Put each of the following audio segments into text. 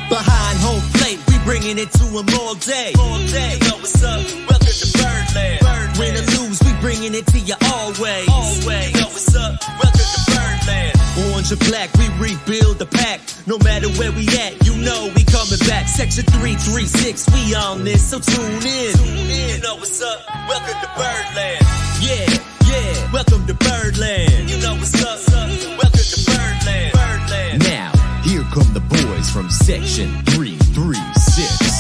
Behind home plate, we bringing it to them all day. You know what's up? Welcome to Birdland. Win or lose, we bringing it to you always. You know what's up? Welcome to Birdland. Orange or black, we rebuild the pack. No matter where we at, you know we coming back. Section 336, we on this, so tune in. You know what's up? Welcome to Birdland. Yeah, welcome to Birdland. You know what's up? Welcome to Birdland. Now, here come the boys from Section 336.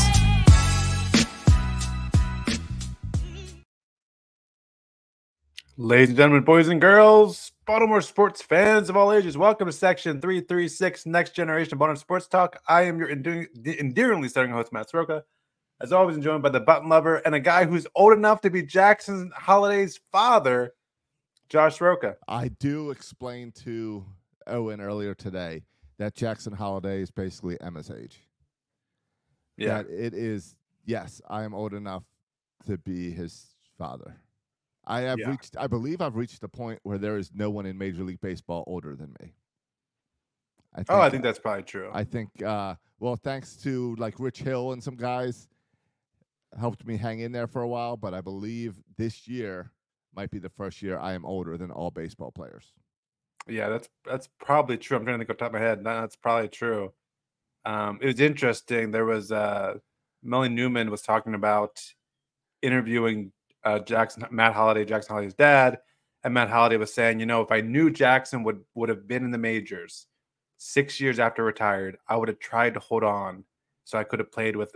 Ladies and gentlemen, boys and girls, Baltimore sports fans of all ages, welcome to Section 336, Next Generation Baltimore Sports Talk. I am your endearingly starting host, Matt Soroka. As always, I'm joined by the button lover and a guy who's old enough to be Jackson Holliday's father, Josh Soroka. I do explain to Owen earlier today that Jackson Holliday is basically Emma's age. Yeah. That it is, yes, I am old enough to be his father. I believe I've reached the point where there is no one in Major League Baseball older than me. I think that's probably true. I think, thanks to like Rich Hill and some guys helped me hang in there for a while, but I believe this year might be the first year I am older than all baseball players. Yeah, that's probably true. I'm trying to think off the top of my head. That's probably true. It was interesting. There was Melanie Newman was talking about interviewing Matt Holliday, Jackson Holliday's dad, and Matt Holliday was saying, if I knew Jackson would have been in the majors 6 years after retired, I would have tried to hold on so I could have played with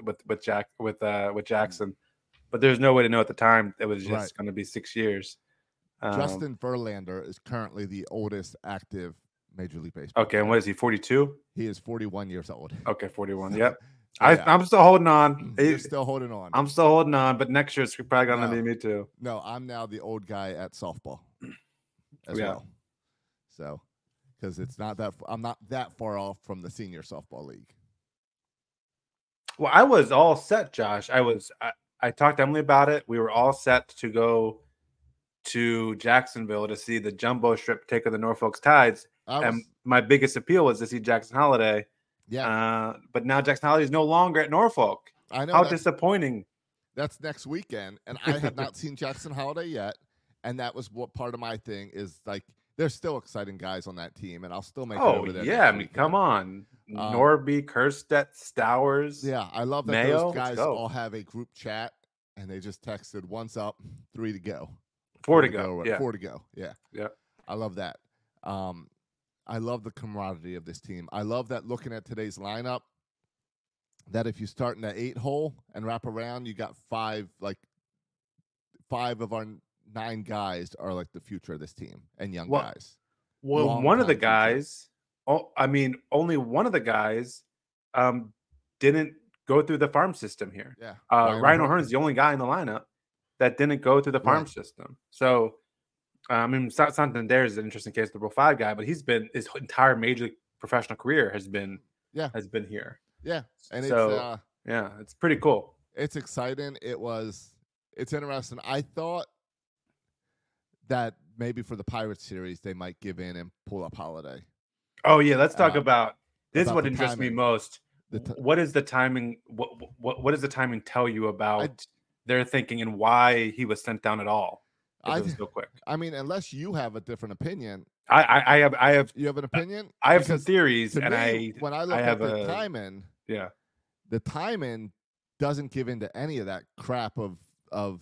Jackson. But there's no way to know at the time. It was just going to be 6 years. Justin Verlander is currently the oldest active Major League Baseball. Okay, and what is he, 42? He is 41 years old. Okay, 41, yep. I'm still holding on. You're still holding on. I'm still holding on, but next year it's probably going to be me too. No, I'm now the old guy at softball as well. So, because I'm not that far off from the senior softball league. Well, I was all set, Josh. I talked to Emily about it. We were all set to go to Jacksonville to see the jumbo strip take of the Norfolk Tides. And my biggest appeal was to see Jackson Holliday. Yeah. But now Jackson Holliday is no longer at Norfolk. I know. How disappointing. That's next weekend. And I have not seen Jackson Holliday yet. And that was what part of my thing is like, there's still exciting guys on that team. And I'll still make it over there. Yeah. I mean, come on. Norby, Kerstedt, Stowers. Yeah. I love that Mayo, those guys all have a group chat and they just texted one's up, 3 to go. 4 to go. Yeah. 4 to go. Yeah. Yeah. I love that. I love the camaraderie of this team. I love that looking at today's lineup, that if you start in the 8 hole and wrap around, you got 5 of our 9 guys are like the future of this team and young guys. Well, one of the guys, only one of the guys didn't go through the farm system here. Yeah. Ryan O'Hearn's the only guy in the lineup that didn't go through the farm system. So, Santander is an interesting case, the Rule 5 guy, but his entire major league professional career has been here. Yeah. And it's pretty cool. It's exciting. It's interesting. I thought that maybe for the Pirates series, they might give in and pull up Holliday. Oh yeah. Let's talk about this. Is what interests me most. What is the timing? What does the timing tell you about their thinking and why he was sent down at all? It was so quick. I mean, unless you have a different opinion. I have. You have an opinion? I have some theories, and when I look at the timing, the timing doesn't give into any of that crap of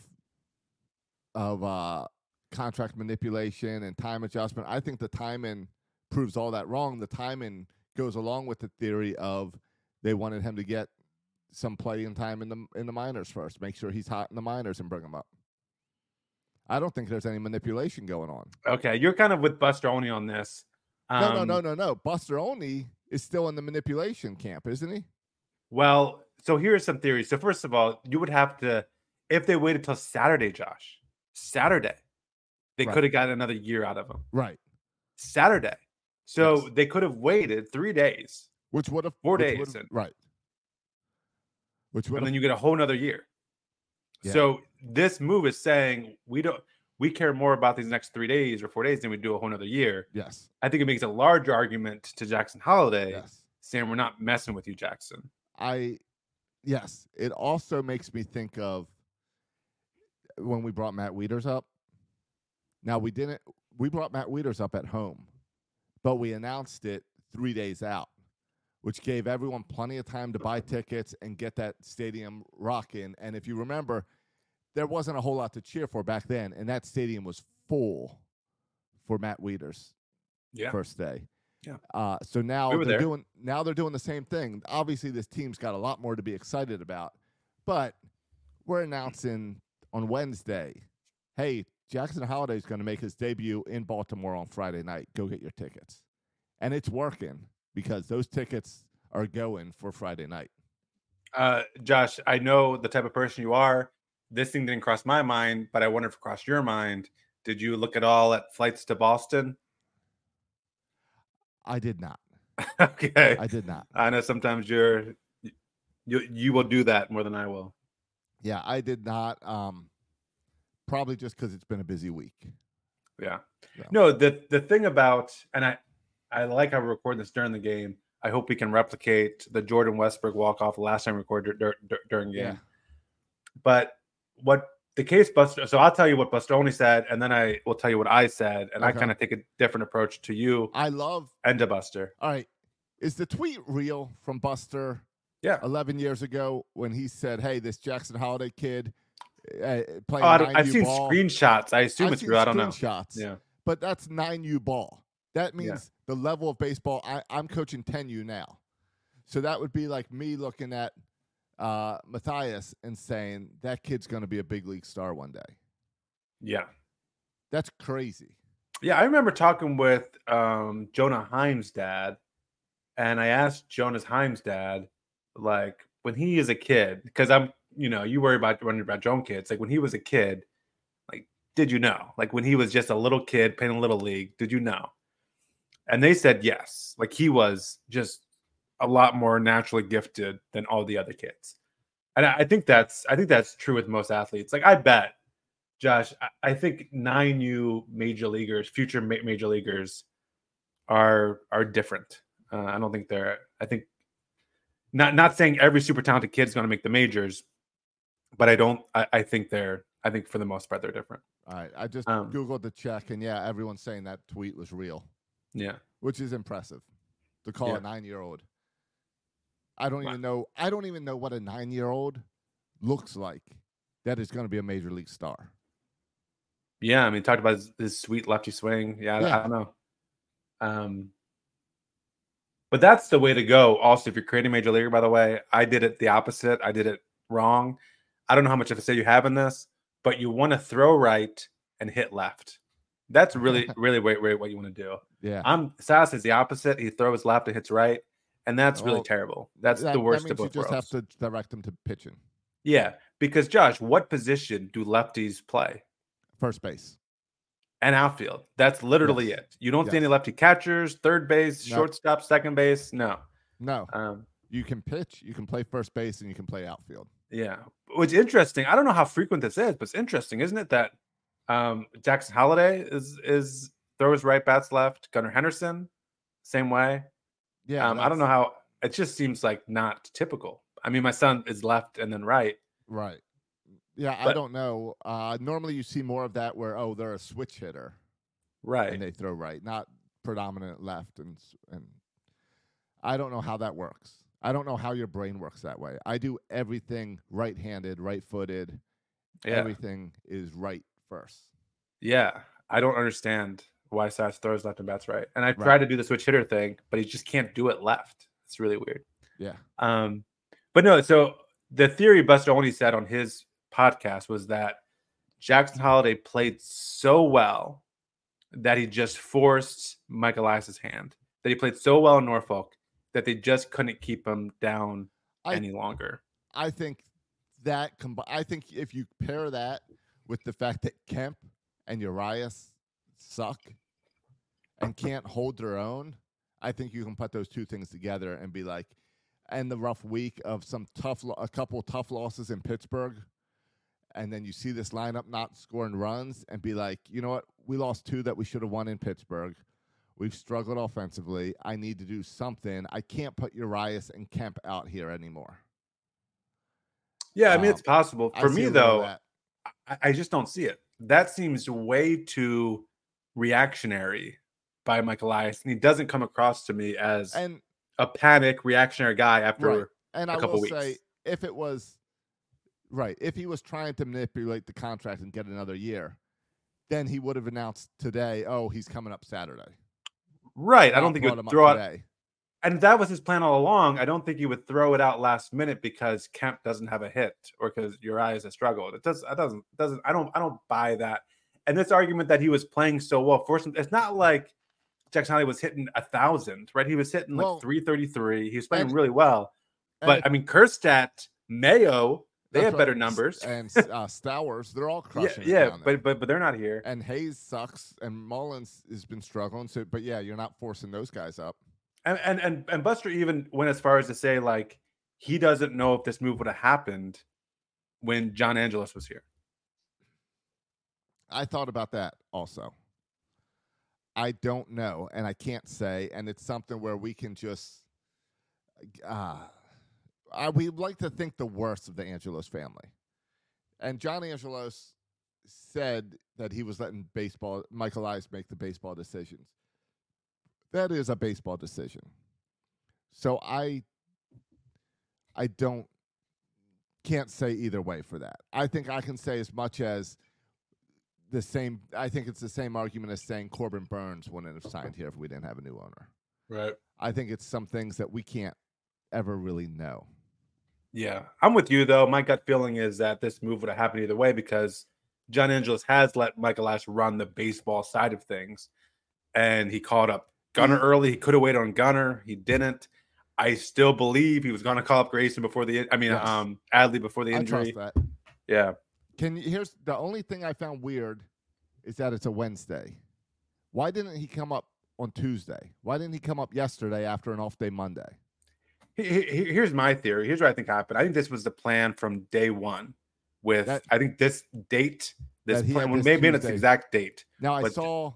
contract manipulation and time adjustment. I think the timing proves all that wrong. The timing goes along with the theory of they wanted him to get some playing time in the minors first, make sure he's hot in the minors and bring him up. I don't think there's any manipulation going on. Okay, you're kind of with Buster Olney on this. No. Buster Olney is still in the manipulation camp, isn't he? Well, so here's some theories. So first of all, you would have to, if they waited till Saturday, Josh, they could have gotten another year out of him. Right. Saturday. So they could have waited 3 days. Which would have 4 days. Right. And then you get a whole nother year. Yeah. So this move is saying we care more about these next 3 days or 4 days than we do a whole nother year. Yes. I think it makes a large argument to Jackson Holliday saying we're not messing with you, Jackson. Yes, it also makes me think of when we brought Matt Wieters up. Now, we brought Matt Wieters up at home, but we announced it 3 days out, which gave everyone plenty of time to buy tickets and get that stadium rocking. And if you remember, there wasn't a whole lot to cheer for back then, and that stadium was full for Matt Wieters' first day. Yeah. So now We were they're there. doing the same thing. Obviously, this team's got a lot more to be excited about, but we're announcing on Wednesday, hey, Jackson Holiday is going to make his debut in Baltimore on Friday night. Go get your tickets. And it's working because those tickets are going for Friday night. Josh, I know the type of person you are. This thing didn't cross my mind, but I wonder if it crossed your mind. Did you look at all at flights to Boston? I did not. Okay. I did not. I know sometimes you will do that more than I will. Yeah, I did not. Probably just because it's been a busy week. Yeah. Yeah. No, the thing about, and I like how we record this during the game. I hope we can replicate the Jordan Westbrook walk-off last time we recorded during game. Yeah. But what the case Buster, so I'll tell you what Buster only said, and then I will tell you what I said, and I Okay. kind of take a different approach to you and to Buster. All right. Is the tweet real from Buster? Yeah. 11 years ago when he said, hey, this Jackson Holiday kid playing I've 9U seen ball. screenshots. I assume I've it's seen real. I don't know. screenshots. Yeah. But that's 9U ball. That means the level of baseball. I'm coaching 10U now. So that would be like me looking at Matthias and saying that kid's going to be a big league star one day. Yeah. That's crazy. Yeah, I remember talking with Jonah Heim's dad, and I asked Jonah Heim's dad, like, when he is a kid, because you worry about running about your own kids. Like, when he was a kid, like, did you know? Like, when he was just a little kid playing Little League, did you know? And they said yes. Like, he was just a lot more naturally gifted than all the other kids. And I think that's true with most athletes. Like, I bet, Josh, I think 9U major leaguers, future major leaguers, are different. I don't think they're. I think not saying every super talented kid is going to make the majors, but I don't. I think they're. I think for the most part they're different. All right. I just Googled the check, and yeah, everyone's saying that tweet was real. Yeah, which is impressive to call a 9-year-old. I don't even know. I don't even know what a 9-year-old looks like that is going to be a major league star. Yeah, I mean, talked about his sweet lefty swing. Yeah, I don't know. But that's the way to go. Also, if you're creating a major leaguer, by the way, I did it the opposite. I did it wrong. I don't know how much of a say you have in this, but you want to throw right and hit left. That's really, really what you want to do. Yeah. Sass is the opposite. He throws left and hits right, and that's really terrible. That's the worst of both worlds. You just have to direct him to pitching. Yeah, because Josh, what position do lefties play? First base. And outfield. That's literally it. You don't see any lefty catchers, third base, shortstop, second base. No. You can pitch, you can play first base, and you can play outfield. Yeah. Which is interesting. I don't know how frequent this is, but it's interesting, isn't it? That Jackson Holiday is throws right, bats left. Gunnar Henderson, same way. Yeah. I don't know how. It just seems like not typical. I mean, my son is left and then right. Right. Yeah, I don't know. Normally you see more of that where, they're a switch hitter. Right. And they throw right, not predominant left. And I don't know how that works. I don't know how your brain works that way. I do everything right-handed, right-footed. Yeah. Everything is right first. Yeah. I don't understand why Sass throws left and bats right. And I tried to do the switch hitter thing, but he just can't do it left. It's really weird. Yeah. But no, so the theory Buster only said on his podcast was that Jackson Holiday played so well that he just forced Mike Elias's hand. That he played so well in Norfolk that they just couldn't keep him down any longer. I think that I think if you pair that with the fact that Kemp and Urias suck and can't hold their own, I think you can put those two things together and be like, and the rough week of a couple tough losses in Pittsburgh, and then you see this lineup not scoring runs and be like, you know what? We lost 2 that we should have won in Pittsburgh. We've struggled offensively. I need to do something. I can't put Urias and Kemp out here anymore. Yeah, I mean, it's possible. I For see me, a little of though, that. I just don't see it. That seems way too reactionary by Michael Elias, and he doesn't come across to me as And a panic reactionary guy after right. And a I couple will weeks. say, if it was right, if he was trying to manipulate the contract and get another year, then he would have announced today, oh, he's coming up Saturday. Right. I Not don't think he brought would him up throw out. today. And that was his plan all along. I don't think he would throw it out last minute because Kemp doesn't have a hit or because Urias has struggled. It doesn't. I don't buy that. And this argument that he was playing so well, it's not like Jackson Holliday was hitting 1,000, right? He was hitting like 333. He was playing really well. But I mean, Kerstad, Mayo, they have better numbers. And Stowers, they're all crushing. Yeah, but they're not here. And Hayes sucks, and Mullins has been struggling. So, but yeah, you're not forcing those guys up. And Buster even went as far as to say, like, he doesn't know if this move would have happened when John Angelos was here. I thought about that also. I don't know, and I can't say, and it's something where we can just we like to think the worst of the Angelos family. And John Angelos said that he was letting Michael Elias make the baseball decisions. That is a baseball decision. So I can't say either way for that. I think I can say as much as the same. I think it's the same argument as saying Corbin Burns wouldn't have signed here if we didn't have a new owner. Right. I think it's some things that we can't ever really know. Yeah. I'm with you, though. My gut feeling is that this move would have happened either way because John Angelos has let Michael Elias run the baseball side of things, and he called up Gunnar early. He could have waited on Gunnar. He didn't. I still believe he was going to call up Grayson before Adley before the injury. I trust that. Yeah. Here's the only thing I found weird is that it's a Wednesday. Why didn't he come up on Tuesday? Why didn't he come up yesterday after an off day Monday? Here's my theory. Here's what I think happened. I think this was the plan from day one. I think this date, this plan, maybe it's the exact date. Now I saw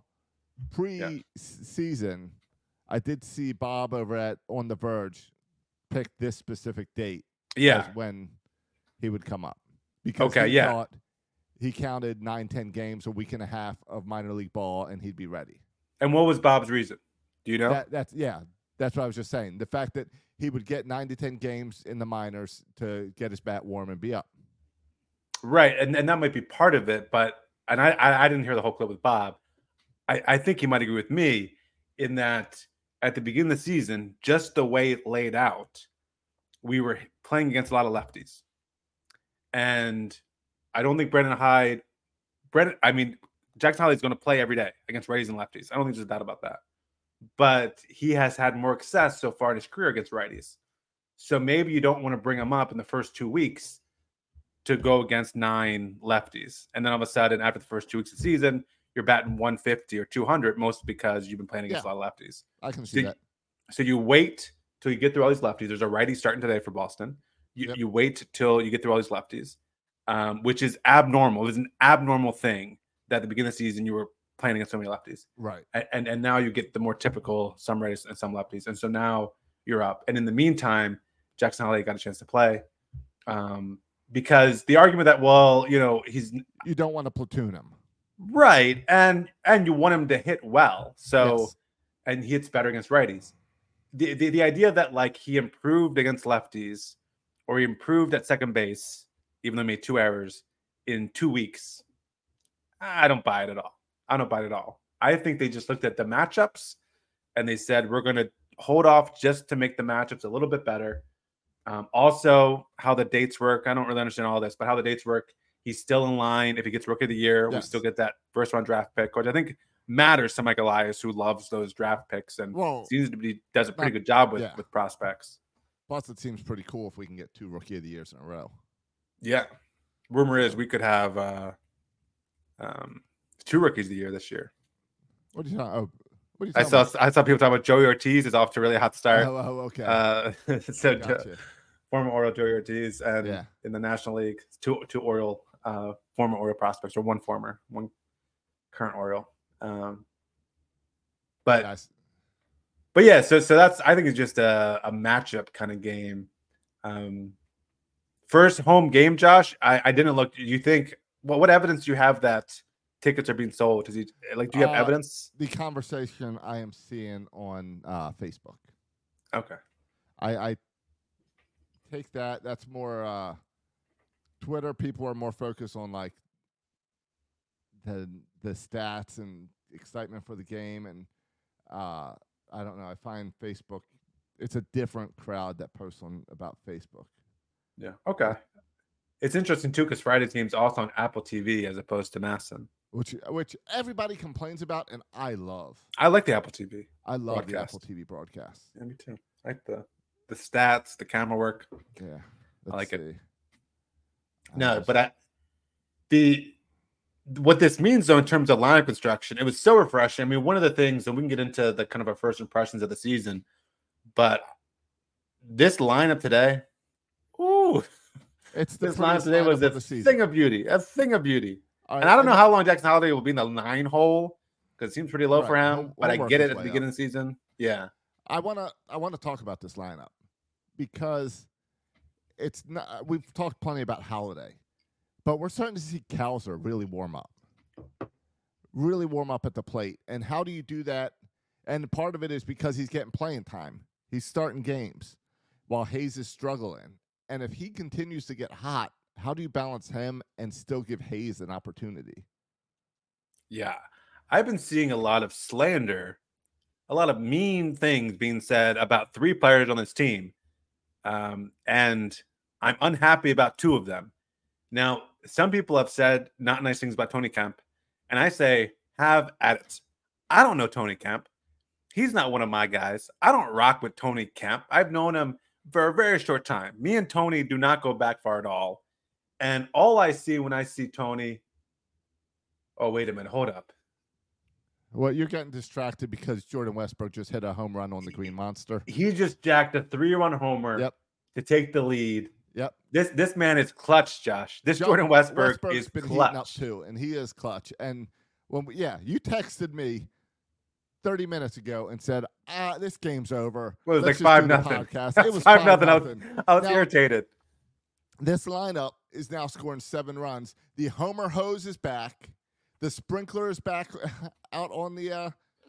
pre-season, I did see Bob over at On the Verge pick this specific date. Yeah, as when he would come up because he thought he counted 9-10 games, a week and a half of minor league ball, and he'd be ready. And what was Bob's reason? Do you know? That's what I was just saying. The fact that he would get 9 to 10 games in the minors to get his bat warm and be up. Right, and that might be part of it, but I didn't hear the whole clip with Bob. I think he might agree with me in that at the beginning of the season, just the way it laid out, we were playing against a lot of lefties. And I don't think Jackson Holliday is going to play every day against righties and lefties. I don't think there's a doubt about that. But he has had more success so far in his career against righties. So maybe you don't want to bring him up in the first 2 weeks to go against 9 lefties. And then all of a sudden, after the first 2 weeks of the season, you're batting 150 or 200, mostly because you've been playing against a lot of lefties. I can see that. So you wait till you get through all these lefties. There's a righty starting today for Boston. You wait till you get through all these lefties, which is abnormal. It was an abnormal thing that at the beginning of the season you were playing against so many lefties. Right. And now you get the more typical some righties and some lefties. And so now you're up. And in the meantime, Jackson Holliday got a chance to play. Because the argument that, you don't want to platoon him. Right. And you want him to hit well. So, and he hits better against righties. The idea that like he improved against lefties or he improved at second base, even though he made 2 errors in 2 weeks, I don't buy it at all. I think they just looked at the matchups and they said, we're going to hold off just to make the matchups a little bit better. Also, how the dates work. I don't really understand all this, but how the dates work. He's still in line. If he gets Rookie of the Year, we still get that first-round draft pick, which I think matters to Mike Elias, who loves those draft picks and does a pretty good job with prospects. Plus, it seems pretty cool if we can get 2 Rookie of the Years in a row. Yeah. Rumor is we could have 2 Rookies of the Year this year. What are you talking? I saw people talking about Joey Ortiz is off to a really hot start. Oh, okay. Gotcha. Former Oriole Joey Ortiz, and in the National League, two Oriole former Oriole prospects, or one current Oriole. But But yeah, so that's, I think it's just a matchup kind of game. First home game, Josh. I didn't look. Do you think what evidence do you have that tickets are being sold? Do you have evidence? The conversation I am seeing on Facebook. Okay. I take that. That's more Twitter. People are more focused on like the stats and excitement for the game, and I don't know. I find Facebook. It's a different crowd that posts on about Facebook. Yeah. Okay. It's interesting too because Friday team's also on Apple TV as opposed to Masson, which everybody complains about, and I love. I like the Apple TV. I love the Apple TV broadcast. Yeah, me too. I like the stats, the camera work. Yeah, I like it. No, but what this means though in terms of lineup construction, it was so refreshing. I mean, one of the things, and we can get into the kind of our first impressions of the season, but this lineup today. Ooh, this lineup today was a thing of beauty. A thing of beauty. Right, and I don't know how long Jackson Holiday will be in the 9 hole because it seems pretty low for him. But I get it at the beginning of the season. Yeah. I wanna talk about this lineup because it's not. We've talked plenty about Holiday, but we're starting to see Cowser really warm up at the plate. And how do you do that? And part of it is because he's getting playing time. He's starting games while Hayes is struggling. And if he continues to get hot, how do you balance him and still give Hayes an opportunity? Yeah. I've been seeing a lot of slander, a lot of mean things being said about 3 players on this team. And I'm unhappy about 2 of them. Now, some people have said not nice things about Tony Kemp. And I say, have at it. I don't know Tony Kemp. He's not one of my guys. I don't rock with Tony Kemp. I've known him for a very short time. Me and Tony do not go back far at all. And all I see when I see Tony, oh, wait a minute, hold up. Well, you're getting distracted because Jordan Westbrook just hit a home run on the Green Monster. He just jacked a 3-run homer to take the lead. Yep. This man is clutch, Josh. Jordan Westbrook is been clutch. Heating up too, and he is clutch. And you texted me 30 minutes ago and said, this game's over. Well, it was like 5-0. It was 5-0. I was irritated. This lineup is now scoring 7 runs. The Homer hose is back. The sprinkler is back out on the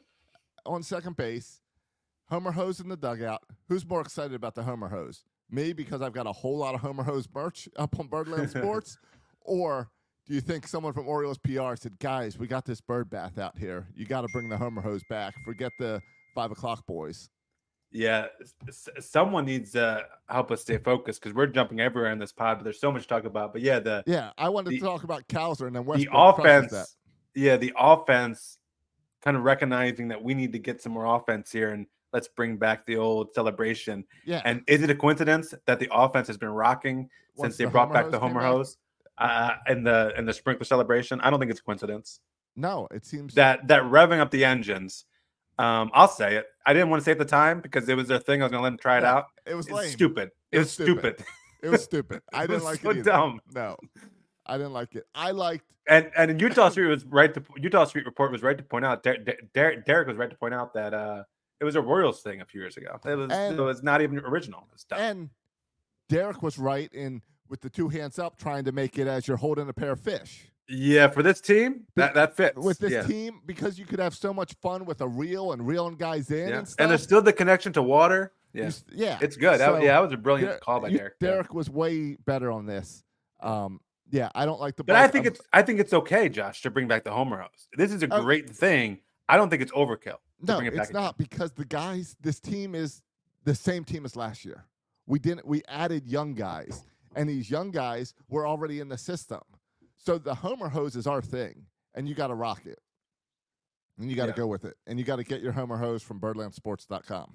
on second base. Homer hose in the dugout. Who's more excited about the Homer hose? Me, because I've got a whole lot of Homer hose merch up on Birdland Sports? Or do you think someone from Orioles PR said, guys, we got this bird bath out here. You got to bring the Homer hose back. Forget the 5 o'clock boys. Yeah, someone needs to help us stay focused because we're jumping everywhere in this pod, but there's so much to talk about. But I wanted to talk about Cowser and then Westbrook. The offense, the offense kind of recognizing that we need to get some more offense here and let's bring back the old celebration. Yeah. And is it a coincidence that the offense has been rocking since they brought back the Homer hose and the sprinkler celebration? I don't think it's a coincidence. No, it seems that revving up the engines. I'll say it. I didn't want to say it at the time because it was their thing. I was going to let them try it out. It was lame. Stupid. It was stupid. It was stupid. I didn't like it either. Dumb. No, I didn't like it. I liked and Utah Street was right. Utah Street Report was right to point out. Derek was right to point out that it was a Royals thing a few years ago. It was not even original. And Derek was right in with the 2 hands up, trying to make it as you're holding a pair of fish. Yeah, for this team, that fits. With this team, because you could have so much fun with a reel and reeling guys in and stuff. And there's still the connection to water. Yeah. It's good. So, that was a brilliant call by Derek. Derek was way better on this. I don't like the But I think it's okay, Josh, to bring back the Homer hose. This is a great thing. I don't think it's overkill. No, it's not because the guys, this team is the same team as last year. We added young guys, and these young guys were already in the system. So the Homer hose is our thing, and you got to rock it. And you got to go with it. And you got to get your Homer hose from birdlandsports.com.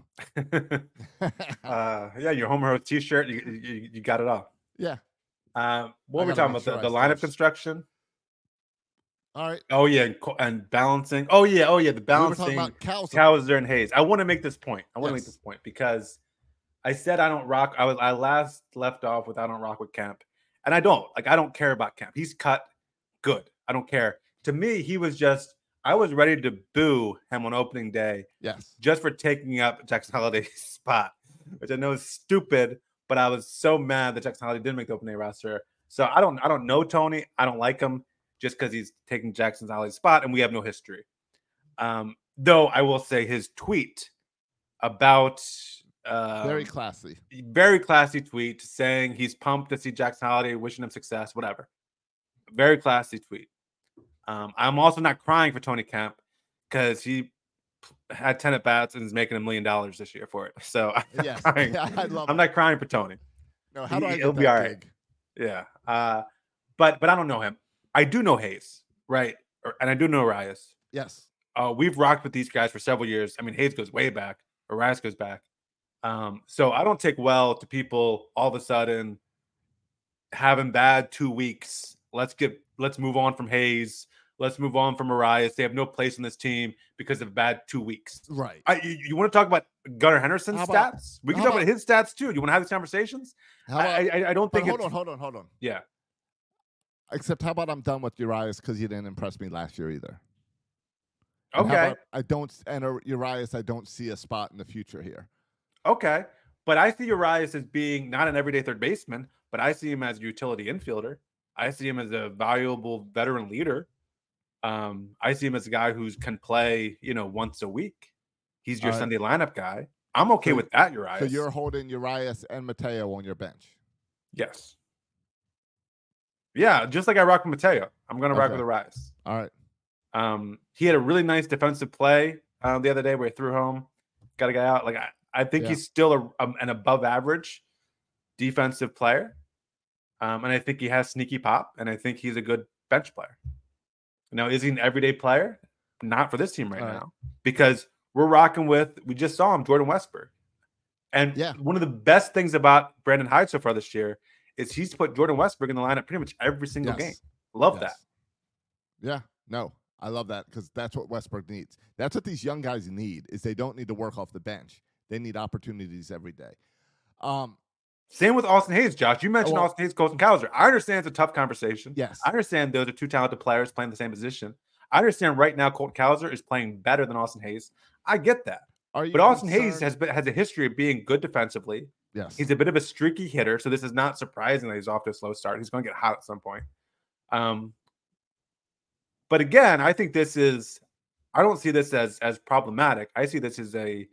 Your Homer hose t-shirt, you got it all. Yeah. What were we talking about? The lineup construction? All right. Oh, yeah, and balancing. Oh, yeah, the balancing. We were talking about Cowser and Hayes. I want to make this point. Because I said I don't rock. I last left off with I don't rock with Kemp. And I don't care about Kemp. He's cut good. I don't care. To me, he was just I was ready to boo him on opening day Yes. just for taking up Jackson Holiday's spot, which I know is stupid, but I was so mad that Jackson Holiday didn't make the opening day roster. So I don't know Tony. I don't like him just because he's taking Jackson Holiday's spot, and we have no history. Though I will say his tweet about Very classy. very classy tweet saying he's pumped to see Jackson Holiday, wishing him success, whatever. Very classy tweet. I'm also not crying for Tony Kemp because he had 10 at bats and is making $1 million this year for it. So I'm Yes. not crying. Yeah, I love I'm it. not crying for Tony. No, how do I He'll get be that all right. gig? Yeah. But I don't know him. I do know Hayes, right? And I do know Arias. Yes. We've rocked with these guys for several years. I mean, Hayes goes way back. Arias goes back. So I don't take well to people all of a sudden having bad 2 weeks. Let's move on from Hayes. Let's move on from Arias. They have no place in this team because of bad 2 weeks. Right. You want to talk about Gunnar Henderson's How about- stats? We can how talk about his stats too. You want to have these conversations? How about, I don't but think. hold on. Yeah. Except, how about I'm done with Urias because you didn't impress me last year either. And how Okay. about I don't, and Urias, I don't see a spot in the future here. Okay. But I see Urias as being not an everyday third baseman, but I see him as a utility infielder. I see him as a valuable veteran leader. I see him as a guy who can play, once a week. He's your All right. Sunday lineup guy. I'm okay So- with that, Urias. So you're holding Urias and Mateo on your bench. Yes. Yeah, just like I rock with Mateo. I'm going to rock Okay. with Urias. All right. He had a really nice defensive play the other day where he threw home, got a guy out. Like I think Yeah. he's still an above average defensive player, and I think he has sneaky pop, and I think he's a good bench player. Now, is he an everyday player? Not for this team right All right. now, because we're rocking with. We just saw him, Jordan Westberg, and Yeah. one of the best things about Brandon Hyde so far this year is he's put Jordan Westberg in the lineup pretty much every single game. Love that. Yeah. No, I love that because that's what Westbrook needs. That's what these young guys need. Is they don't need to work off the bench. They need opportunities every day. Same with Austin Hayes, Josh. You mentioned well- Austin Hayes, Colton Cowser. I understand it's a tough conversation. Yes. I understand those are two talented players playing the same position. I understand right now Colton Cowser is playing better than Austin Hayes. I get that. Are you But Austin Hayes concerned- has a history of being good defensively. Yes. He's a bit of a streaky hitter, so this is not surprising that he's off to a slow start. He's going to get hot at some point. But again, I think I don't see this as problematic. I see this as a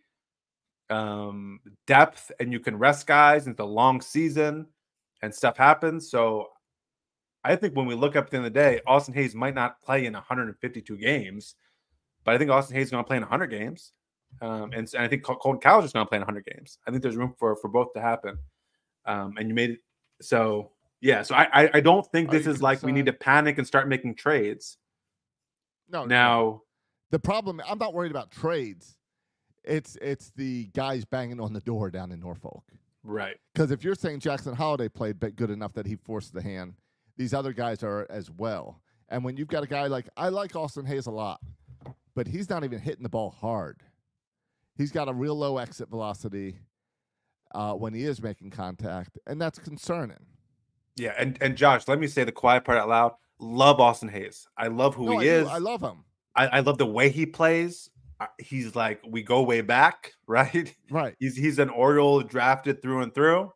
depth, and you can rest guys. And it's a long season, and stuff happens. So I think when we look up at the end of the day, Austin Hayes might not play in 152 games, but I think Austin Hayes is going to play in 100 games. And I think Colton Cowser is going to play in 100 games. I think there's room for both to happen. And you made it. So, yeah. So I don't think Are this you is like we need to panic and start making trades. No. Now, The problem, I'm not worried about trades. It's the guys banging on the door down in Norfolk. right. Because if you're saying Jackson Holiday played good enough that he forced the hand, these other guys are as well. And when you've got a guy I like Austin Hayes a lot, but he's not even hitting the ball hard. He's got a real low exit velocity when he is making contact, and that's concerning. Yeah. And Josh, let me say the quiet part out loud. Love Austin Hayes. I love who he is. I love him. I love the way he plays. He's like, we go way back, right? Right. He's an Oriole drafted through and through.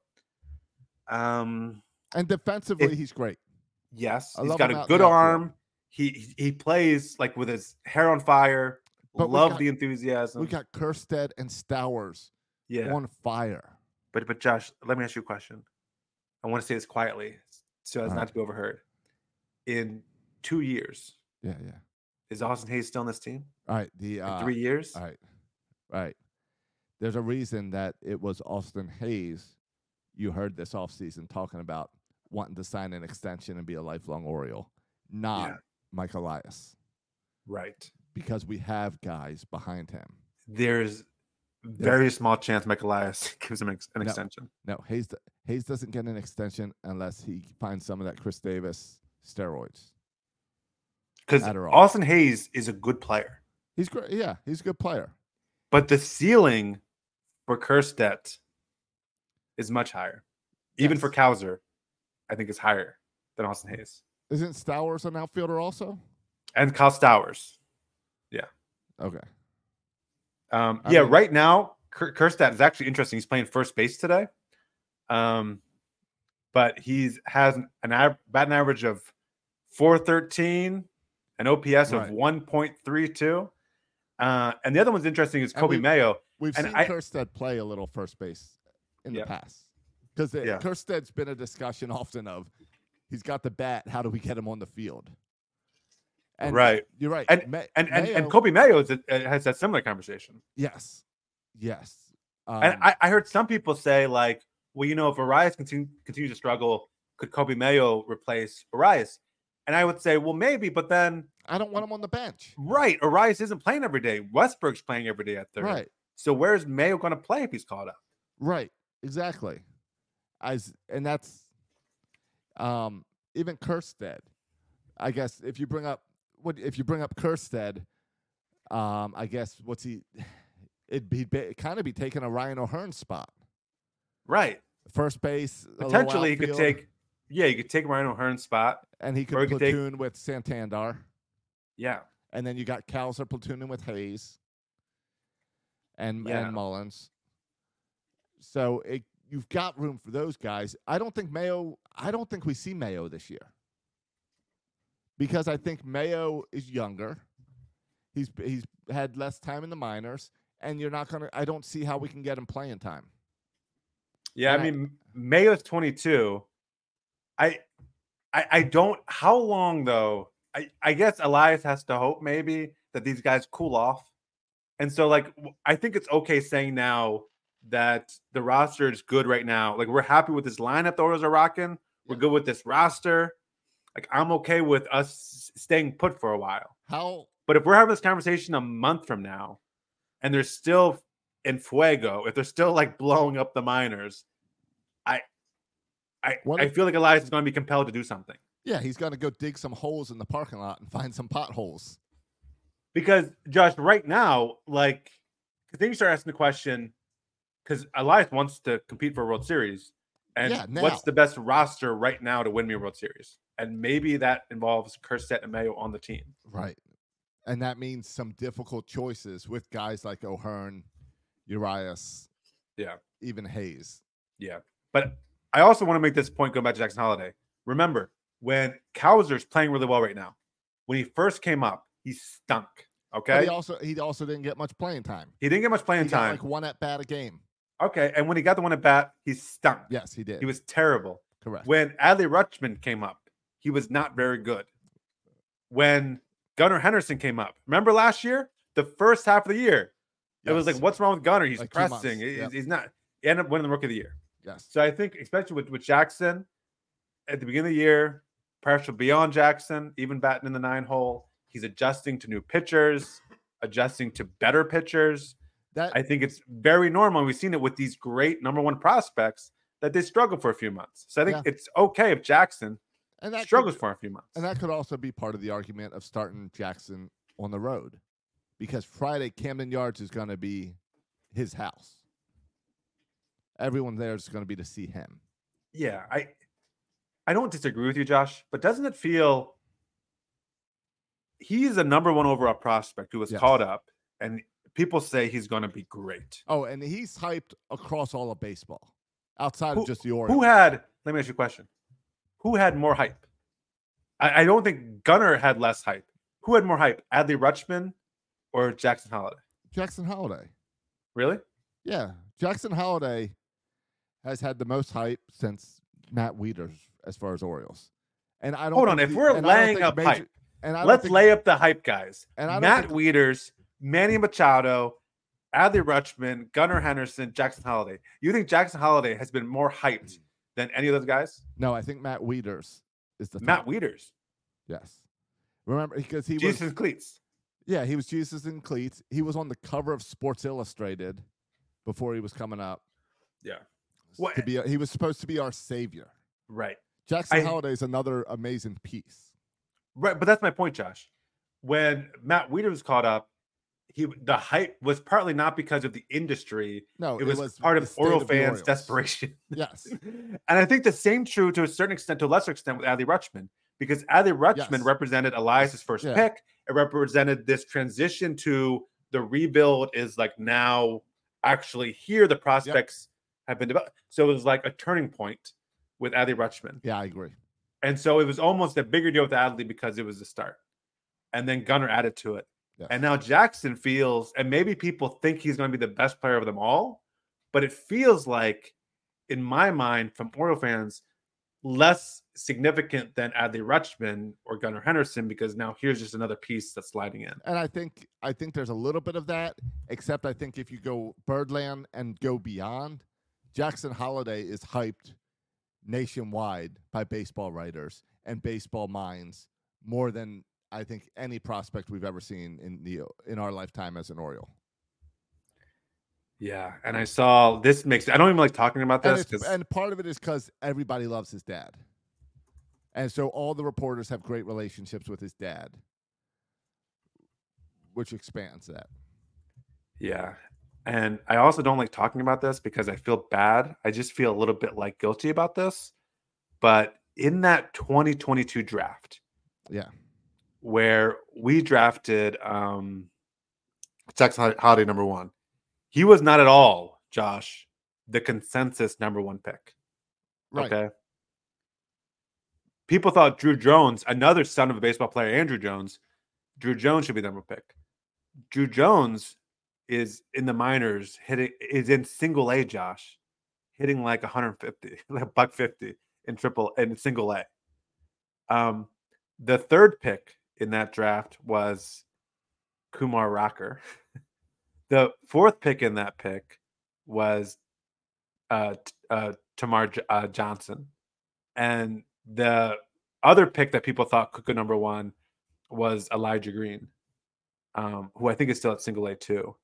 And defensively, he's great. Yes, I he's love got him a out good in the outfield. arm. He plays like with his hair on fire. But we love got- the enthusiasm. We got Kerstead and Stowers yeah, on fire. but Josh, let me ask you a question. I want to say this quietly so as All not right. to be overheard. In 2 years, Yeah. is Austin Hayes still on this team? All right. In 3 years? All right. There's a reason that it was Austin Hayes you heard this offseason talking about wanting to sign an extension and be a lifelong Oriole, not Yeah. Mike Elias, Right. because we have guys behind him. There's very small chance Mike Elias gives him an No. extension. No, Hayes doesn't get an extension unless he finds some of that Chris Davis steroids. Because Adderall. Austin Hayes is a good player. He's great. Yeah, he's a good player. But the ceiling for Kerstedt is much higher. Even Yes. for Cowser, I think is higher than Austin Hayes. Isn't Stowers an outfielder also? And Kyle Stowers. Okay. Yeah, mean- right now, Kjerstad is actually interesting. He's playing first base today. But has an batting average of 413, an OPS of Right. 1.32. And the other one's interesting is And Kobe Mayo. We've And seen Kjerstad play a little first base in the past. Because Kjerstad's been a discussion often of he's got the bat. How do we get him on the field? And right. You're right. And Kobe Mayo has that similar conversation. Yes. And I heard some people say, like, well, if Arias continues to struggle, could Kobe Mayo replace Arias? And I would say, well, maybe, but then I don't want him on the bench. Right. Arias isn't playing every day. Westbrook's playing every day at third. Right. So where's Mayo going to play if he's called up? Right. Exactly. And that's even Kjerstad. I guess if you bring up Kjerstad, I guess it'd kind of be taking a Ryan O'Hearn spot. Right. First base. Potentially he could take Ryan O'Hearn's spot. And he could platoon with Santander. Yeah. And then you got Cowser platooning with Hayes and Mullins. So you've got room for those guys. I don't think we see Mayo this year. Because I think Mayo is younger. He's had less time in the minors. And I don't see how we can get him playing time. Yeah, I mean, Mayo's 22. I don't. How long though? I guess Elias has to hope maybe that these guys cool off, and so like I think it's okay saying now that the roster is good right now. Like we're happy with this lineup the Orioles are rocking. We're good with this roster. Like I'm okay with us staying put for a while. But if we're having this conversation a month from now, and they're still in fuego, if they're still like blowing up the minors, I feel like Elias is going to be compelled to do something. Yeah, he's going to go dig some holes in the parking lot and find some potholes. Because, Josh, right now, like, then you start asking the question, because Elias wants to compete for a World Series. And what's the best roster right now to win me a World Series? And maybe that involves Kjerstad and Mayo on the team. Right. And that means some difficult choices with guys like O'Hearn, Urias, even Hayes. Yeah. But I also want to make this point going back to Jackson Holiday. Remember, when Cowser's playing really well right now, when he first came up, he stunk. Okay. But he also didn't get much playing time. He didn't get much playing time. Like one at bat a game. Okay. And when he got the one at bat, he stunk. Yes, he did. He was terrible. Correct. When Adley Rutschman came up, he was not very good. When Gunnar Henderson came up, remember last year, the first half of the year, it was like, what's wrong with Gunnar? He's like pressing. He's not. He ended up winning the Rookie of the Year. Yes. So I think, especially with Jackson, at the beginning of the year, pressure beyond Jackson, even batting in the 9-hole. He's adjusting to new pitchers, adjusting to better pitchers. I think it's very normal. We've seen it with these great number one prospects that they struggle for a few months. So I think it's okay if Jackson struggles for a few months. And that could also be part of the argument of starting Jackson on the road. Because Friday, Camden Yards is going to be his house. Everyone there is going to be to see him. Yeah, I don't disagree with you, Josh, but doesn't it feel he's a number one overall prospect who was called up, and people say he's going to be great. Oh, and he's hyped across all of baseball, outside of just the Orioles. Let me ask you a question. Who had more hype? I don't think Gunnar had less hype. Who had more hype, Adley Rutschman or Jackson Holiday? Jackson Holiday. Really? Yeah. Jackson Holiday has had the most hype since Matt Wieters as far as Orioles. And I don't Hold on. If we're laying up hype, let's lay up the hype guys. Matt Wieters, Manny Machado, Adley Rutschman, Gunnar Henderson, Jackson Holiday. You think Jackson Holiday has been more hyped than any of those guys? No, I think Matt Wieters is the Matt Wieters. Yes. Remember, because he Jesus was in cleats. Yeah, he was Jesus in cleats. He was on the cover of Sports Illustrated before he was coming up. Yeah. He was supposed to be our savior. Right. Jackson Holiday is another amazing piece. Right, but that's my point, Josh. When Matt Wieters was caught up, the hype was partly not because of the industry. No, it was part of Oriole fans' desperation. Yes. And I think the same true to a certain extent, to a lesser extent, with Adley Rutschman, because Adley Rutschman represented Elias's first pick. It represented this transition to the rebuild is like now actually here. The prospects have been developed. So it was like a turning point with Adley Rutschman. Yeah, I agree. And so it was almost a bigger deal with Adley because it was the start. And then Gunnar added to it. Yes. And now Jackson feels, and maybe people think he's going to be the best player of them all, but it feels like, in my mind, from Oriole fans, less significant than Adley Rutschman or Gunnar Henderson, because now here's just another piece that's sliding in. And I think there's a little bit of that, except I think if you go Birdland and go beyond, Jackson Holiday is hyped nationwide by baseball writers and baseball minds more than I think any prospect we've ever seen in our lifetime as an Oriole. Yeah, and I saw this makes. I don't even like talking about this, and part of it is because everybody loves his dad, and so all the reporters have great relationships with his dad, which expands that. Yeah, and I also don't like talking about this because I feel bad. I just feel a little bit like guilty about this. But in that 2022 draft, where we drafted Jackson Holiday number 1. He was not at all, Josh, the consensus number 1 pick. Right. Okay. People thought Drew Jones, another son of a baseball player, Andrew Jones, Drew Jones should be the number 1 pick. Drew Jones is in the minors, is in single A, Josh, hitting like 150, like $150 in single A. The 3rd pick in that draft was Kumar Rocker. The 4th pick in that pick was Tamar Johnson. And the other pick that people thought could go number 1 was Elijah Green, who I think is still at single A too.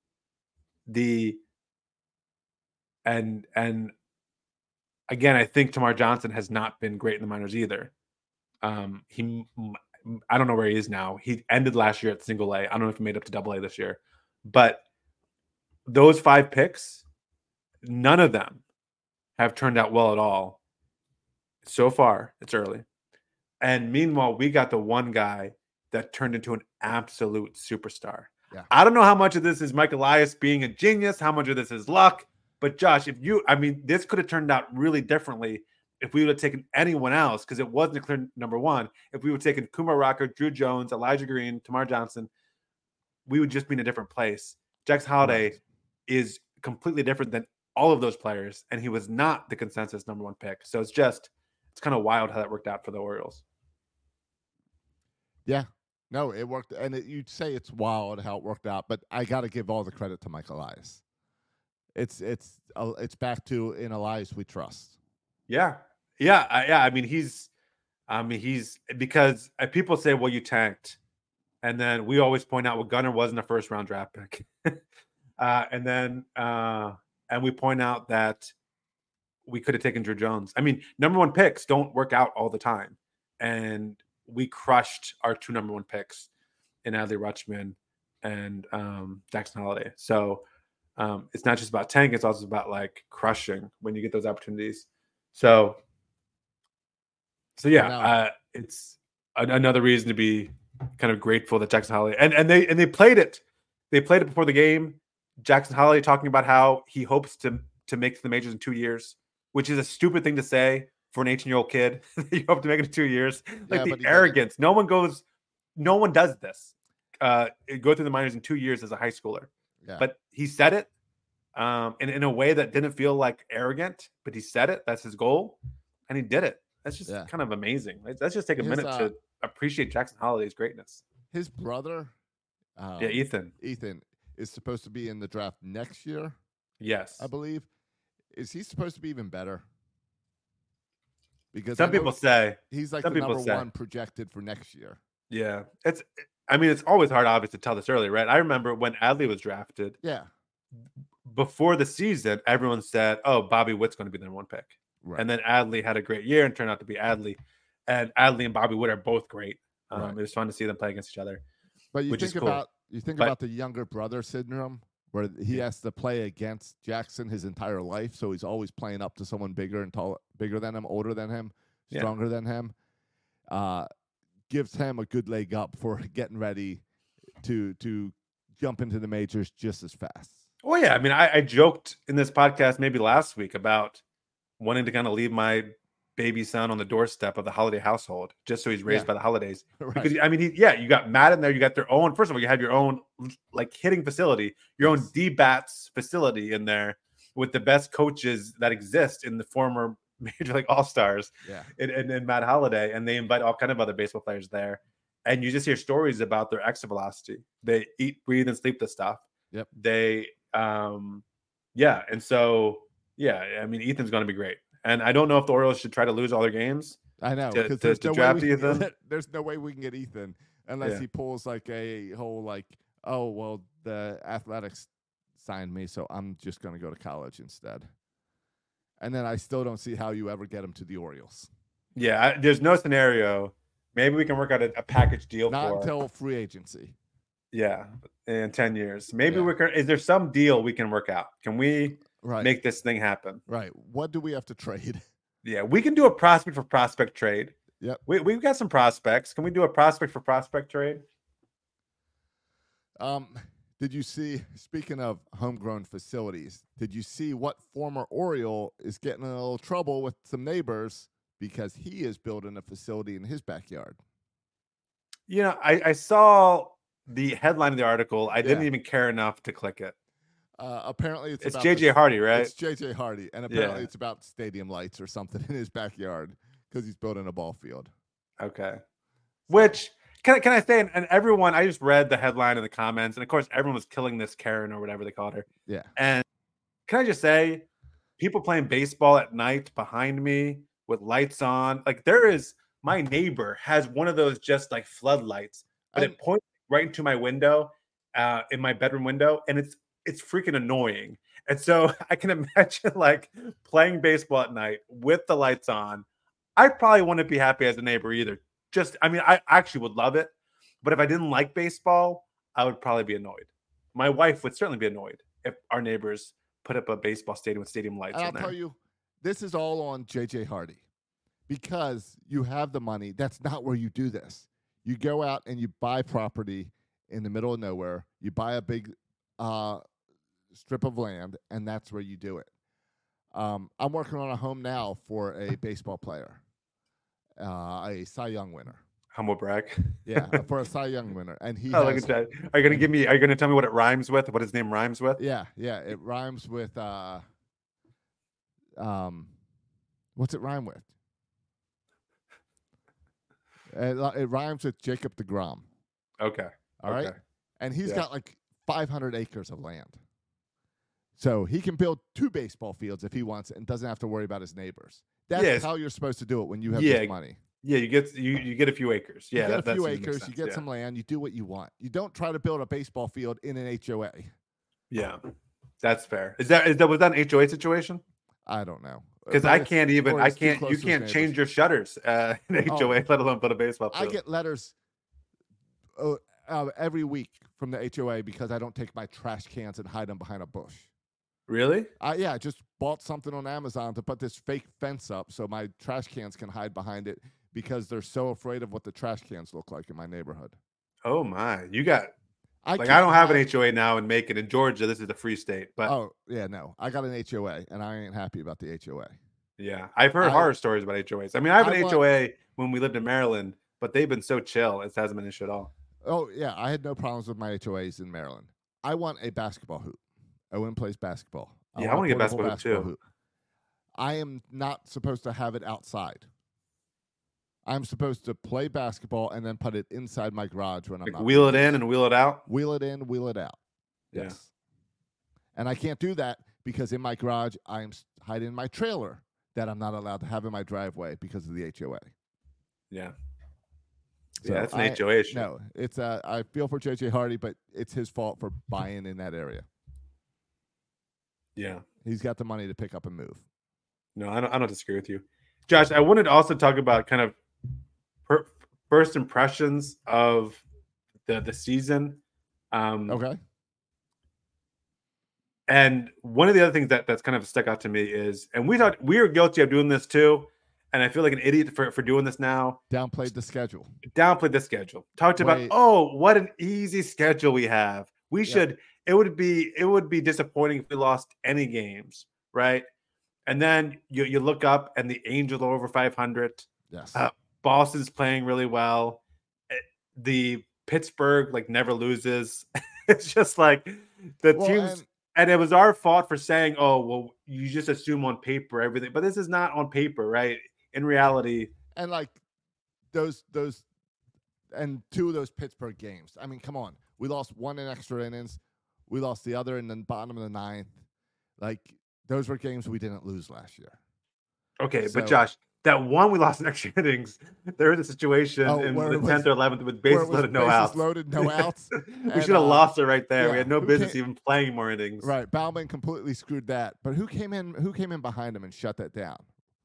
And again, I think Tamar Johnson has not been great in the minors either. I don't know where he is now. He ended last year at single A. I don't know if he made up to double A this year, but those 5 picks, none of them have turned out well at all. So far, it's early. And meanwhile, we got the one guy that turned into an absolute superstar. Yeah. I don't know how much of this is Mike Elias being a genius, how much of this is luck. But Josh, this could have turned out really differently if we would have taken anyone else, because it wasn't a clear number 1. If we would have taken Kumar Rocker, Drew Jones, Elijah Green, Tamar Johnson, we would just be in a different place. Jackson Holiday is completely different than all of those players, and he was not the consensus number 1 pick. So it's kind of wild how that worked out for the Orioles. Yeah, no, it worked, and you'd say it's wild how it worked out, but I got to give all the credit to Mike Elias. It's back to in Elias we trust. Yeah. I mean, he's because people say, well, you tanked, and then we always point out, well, Gunnar wasn't a 1st round draft pick. And we point out that we could have taken Drew Jones. I mean, number 1 picks don't work out all the time. And we crushed our 2 number 1 picks in Adley Rutschman and Jackson Holiday. So it's not just about tanking, it's also about like crushing when you get those opportunities. So yeah, it's another reason to be kind of grateful that Jackson Holiday and they played it. They played it before the game. Jackson Holiday talking about how he hopes to make it to the majors in 2 years, which is a stupid thing to say for an 18-year-old kid. You hope to make it in 2 years. Like the arrogance. No one does this. Go through the minors in 2 years as a high schooler. Yeah. But he said it in a way that didn't feel like arrogant, but he said it. That's his goal. And he did it. That's just kind of amazing. Let's just take a minute to appreciate Jackson Holiday's greatness. His brother, Ethan is supposed to be in the draft next year. Yes, I believe. Is he supposed to be even better? Because some people say he's like the number 1 projected for next year. Yeah, it's always hard, obviously, to tell this early, right? I remember when Adley was drafted. Yeah. Before the season, everyone said, "Oh, Bobby Witt's going to be the number 1 pick," and then Adley had a great year and turned out to be Adley. And Adley and Bobby Witt are both great. It was fun to see them play against each other. But you think about the younger brother syndrome, where he has to play against Jackson his entire life, so he's always playing up to someone bigger and bigger than him, older than him, stronger than him. Gives him a good leg up for getting ready to jump into the majors just as fast. Well, yeah. I mean, I joked in this podcast maybe last week about wanting to kind of leave my baby son on the doorstep of the Holiday household just so he's raised by the holidays. Right. Because, I mean, you got Madden there. You got their own. First of all, you have your own like hitting facility, your own D-bats facility in there with the best coaches that exist in the former Major League All-Stars and Matt Holliday. And they invite all kind of other baseball players there. And you just hear stories about their exit velocity. They eat, breathe, and sleep this stuff. Yep. They, and so, I mean, Ethan's going to be great. And I don't know if the Orioles should try to lose all their games. I know. To draft Ethan. There's no way we can get Ethan unless he pulls like a whole like, oh, well, the Athletics signed me, so I'm just going to go to college instead. And then I still don't see how you ever get him to the Orioles. Yeah, there's no scenario. Maybe we can work out a package deal Not until free agency. Yeah, in 10 years. Maybe we can. Is there some deal we can work out? Can we make this thing happen? Right. What do we have to trade? Yeah, we can do a prospect for prospect trade. Yep. We've got some prospects. Can we do a prospect for prospect trade? Did you see, speaking of homegrown facilities, did you see what former Oriole is getting in a little trouble with some neighbors because he is building a facility in his backyard? You know, I saw the headline of the article. I didn't even care enough to click it. Apparently it's about JJ Hardy, right? It's JJ Hardy, and apparently it's about stadium lights or something in his backyard because he's building a ball field. Okay. Which can I say? And everyone, I just read the headline in the comments, and of course, everyone was killing this Karen or whatever they called her. Yeah. And can I just say, people playing baseball at night behind me with lights on, like my neighbor has one of those just like floodlights, but it points right into my window, in my bedroom window, and it's freaking annoying. And so I can imagine like playing baseball at night with the lights on. I probably wouldn't be happy as a neighbor either. I actually would love it. But if I didn't like baseball, I would probably be annoyed. My wife would certainly be annoyed if our neighbors put up a baseball stadium with stadium lights. And I'll tell you, this is all on JJ Hardy because you have the money. That's not where you do this. You go out and you buy property in the middle of nowhere. You buy a big strip of land, and that's where you do it. I'm working on a home now for a baseball player, a Cy Young winner. Humble brag. Yeah, for a Cy Young winner, and he. Look at that. Are you gonna tell me what it rhymes with? What his name rhymes with? Yeah. It rhymes with what's it rhyme with? It rhymes with Jacob deGrom. Okay. All right. And he's got like 500 acres of land. So he can build 2 baseball fields if he wants it and doesn't have to worry about his neighbors. That's how you're supposed to do it when you have this money. Yeah, you get a few acres. Yeah, you get a few acres, you get some land, you do what you want. You don't try to build a baseball field in an HOA. Yeah, that's fair. Was that an HOA situation? I don't know. Because you can't change your shutters in HOA, let alone put a baseball field. I get letters every week from the HOA because I don't take my trash cans and hide them behind a bush. Really? I just bought something on Amazon to put this fake fence up so my trash cans can hide behind it because they're so afraid of what the trash cans look like in my neighborhood. Oh my! I don't have an HOA now in Macon. In Georgia, this is a free state. But I got an HOA and I ain't happy about the HOA. Yeah, I've heard horror stories about HOAs. I mean, I have an HOA when we lived in Maryland, but they've been so chill. It hasn't been an issue at all. Oh yeah, I had no problems with my HOAs in Maryland. I want a basketball hoop. Owen plays basketball. I want to get basketball hoop. I am not supposed to have it outside. I'm supposed to play basketball and then put it inside my garage when I'm not. Wheel it in and wheel it out? Wheel it in, wheel it out. Yeah. Yes. And I can't do that because in my garage, I'm hiding my trailer that I'm not allowed to have in my driveway because of the HOA. Yeah. So that's an HOA issue. No, it's I feel for JJ Hardy, but it's his fault for buying in that area. Yeah. He's got the money to pick up and move. No, I don't disagree with you. Josh, I wanted to also talk about kind of first impressions of the season. Okay. And one of the other things that's kind of stuck out to me is, and we are guilty of doing this too, and I feel like an idiot for doing this now. Downplayed the schedule. Talked about, what an easy schedule we have. We Yep. should. It would be disappointing if we lost any games, right? And then you look up and the Angels are over 500. Yes. Boston's playing really well. The Pittsburgh like never loses. It's just like the teams, and it was our fault for saying, "Oh, well, you just assume on paper everything," but this is not on paper, right? In reality, and like those and two of those Pittsburgh games. I mean, come on, we lost one in extra innings, we lost the other in the bottom of the ninth. Like those were games we didn't lose last year. Okay, so, but Josh, that one we lost in extra innings, there was a situation in the 10th or 11th with bases loaded, no outs. We should have lost it right there. Yeah, we had no business even playing more innings. Right, Bauman completely screwed that. But who came in behind him and shut that down?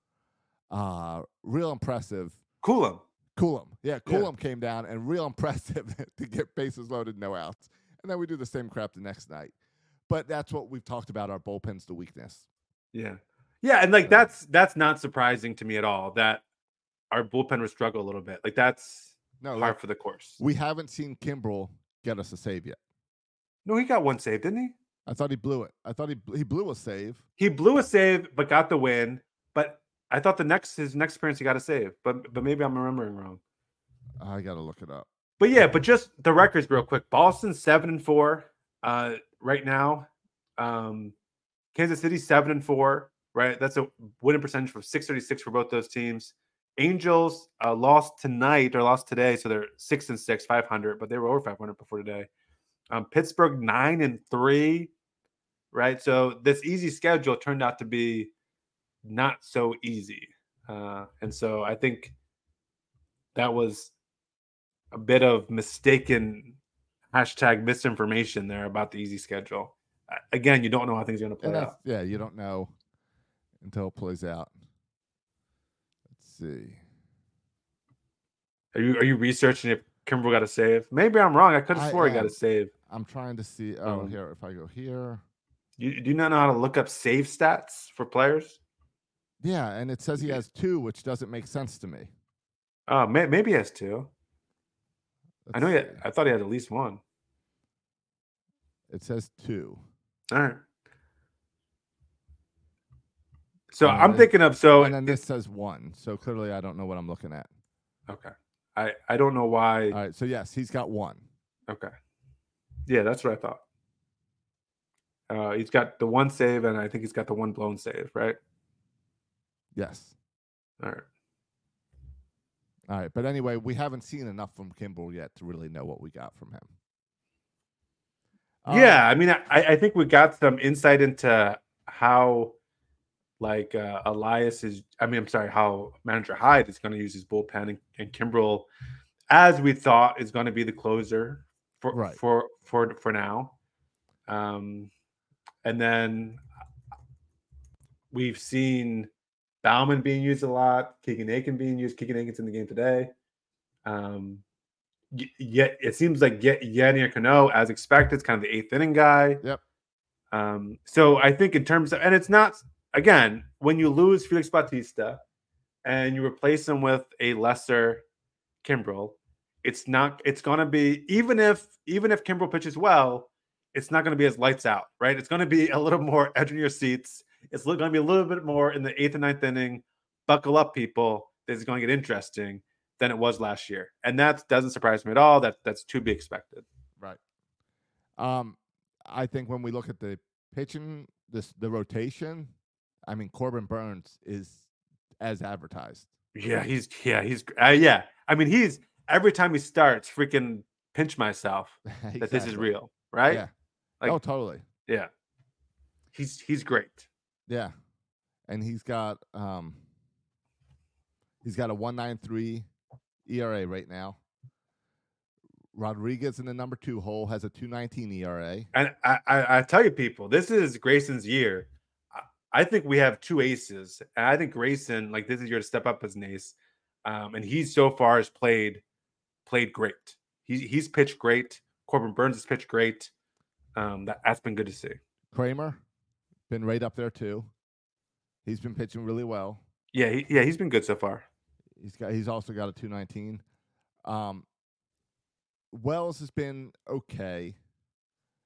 Real impressive. Coolum. Yeah, Coolum came down and real impressive to get bases loaded, no outs. And then we do the same crap the next night. But that's what we've talked about, our bullpen's the weakness. Yeah. Yeah, and like that's not surprising to me at all that our bullpen would struggle a little bit. Like that's par for the course. We haven't seen Kimbrel get us a save yet. No, he got one save, didn't he? I thought he blew it. I thought he blew a save. He blew a save, but got the win. But I thought his next appearance he got a save. But maybe I'm remembering wrong. I got to look it up. But yeah, but just the records real quick. Boston 7-4 right now. Kansas City 7-4. Right, that's a winning percentage of 636 for both those teams. Angels lost today, so they're 6-6, 500, but they were over 500 before today. Pittsburgh 9-3, right? So this easy schedule turned out to be not so easy, and so I think that was a bit of mistaken #misinformation there about the easy schedule. Again, you don't know how things are going to play out. Yeah, you don't know until it plays out. Let's see. Are you researching if Kimbrel got a save? Maybe I'm wrong. I could have swore he got a save. I'm trying to see. Oh, here. If I go here. Do you not know how to look up save stats for players? Yeah, and it says he has 2, which doesn't make sense to me. Oh, maybe he has 2. I thought he had at least 1. It says 2. All right. So I'm thinking of and then this says 1. So clearly I don't know what I'm looking at. Okay. I don't know why. All right. So yes, he's got 1. Okay. Yeah, that's what I thought. He's got the 1 save, and I think he's got the 1 blown save, right? Yes. All right. All right. But anyway, we haven't seen enough from Kimbrel yet to really know what we got from him. Yeah, I mean, I think we got some insight into how how manager Hyde is going to use his bullpen, and Kimbrel, as we thought, is going to be the closer for now. And then we've seen Bauman being used a lot, Keegan Aiken being used. Keegan Aiken's in the game today. Yet it seems like Yennier Cano, as expected, is kind of the 8th inning guy. Yep. So I think in terms of, and it's not, again, when you lose Felix Bautista and you replace him with a lesser Kimbrel, it's going to be, even if Kimbrel pitches well, it's not going to be as lights out, right? It's going to be a little more edge in your seats. It's going to be a little bit more in the 8th and 9th inning. Buckle up, people. This is going to get interesting than it was last year. And that doesn't surprise me at all. That's to be expected. Right. I think when we look at the pitching, the rotation, I mean, Corbin Burnes is as advertised. Yeah, he's I mean, he's every time he starts, freaking pinch myself Exactly. that this is real, right? Yeah. Like, totally. Yeah. He's great. Yeah. And he's got a 1.93 ERA right now. Rodriguez in the number 2 hole has a 2.19 ERA. And I tell you, people, this is Grayson's year. I think we have 2 aces. And I think Grayson, like, this is your to step up as an ace. And he so far has played great. He's pitched great. Corbin Burnes has pitched great. That's been good to see. Kramer, been right up there too. He's been pitching really well. Yeah, he's been good so far. He's also got a 2.19. Wells has been okay.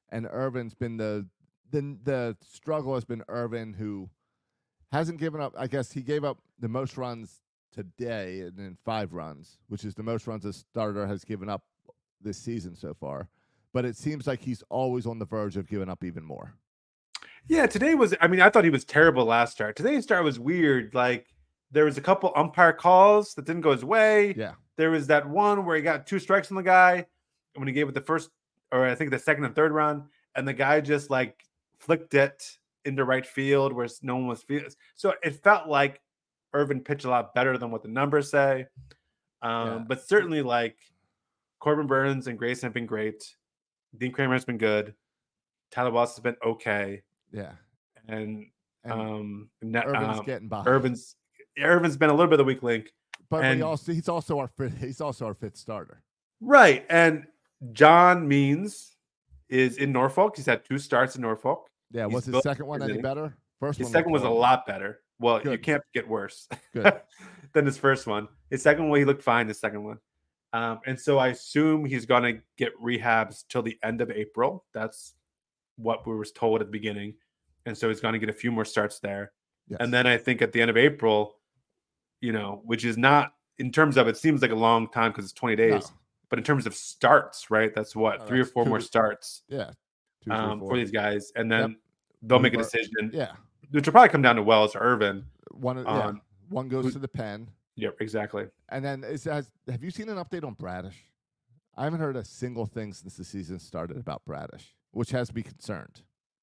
and Irvin's been the struggle has been Irvin, who hasn't given up. I guess he gave up the most runs today, and then 5 runs, which is the most runs a starter has given up this season so far. But it seems like he's always on the verge of giving up even more. Yeah, today was. I mean, I thought he was terrible last start. Today's start was weird. Like there was a couple umpire calls that didn't go his way. Yeah. There was that one where he got 2 strikes on the guy when he gave it the first, or I think the second and third run, and the guy just like flicked it into right field where no one was feeling. So it felt like Irvin pitched a lot better than what the numbers say. But certainly like Corbin Burns and Grayson have been great. Dean Kramer has been good. Tyler Walsh has been okay. Yeah. And Irvin's getting by. Irvin's been a little bit of the weak link. But he's also our fifth starter. Right. And John Means is in Norfolk. He's had 2 starts in Norfolk. Yeah. Was his second one any better? His second was a lot better. Well, Good. You can't get worse Good. than his first one. His second one, he looked fine. His second one. And so I assume he's going to get rehabs till the end of April. That's what we were told at the beginning. And so he's going to get a few more starts there. Yes. And then I think at the end of April, which is not in terms of, it seems like a long time because it's 20 days, No. but in terms of starts, right? That's what, 3 or 4 more starts Yeah. 2, 3, 4. for these guys. And then they'll make a decision. Yeah. Which will probably come down to Wells or Irvin. One goes to the pen. Yep, exactly. And then have you seen an update on Bradish? I haven't heard a single thing since the season started about Bradish, which has me concerned.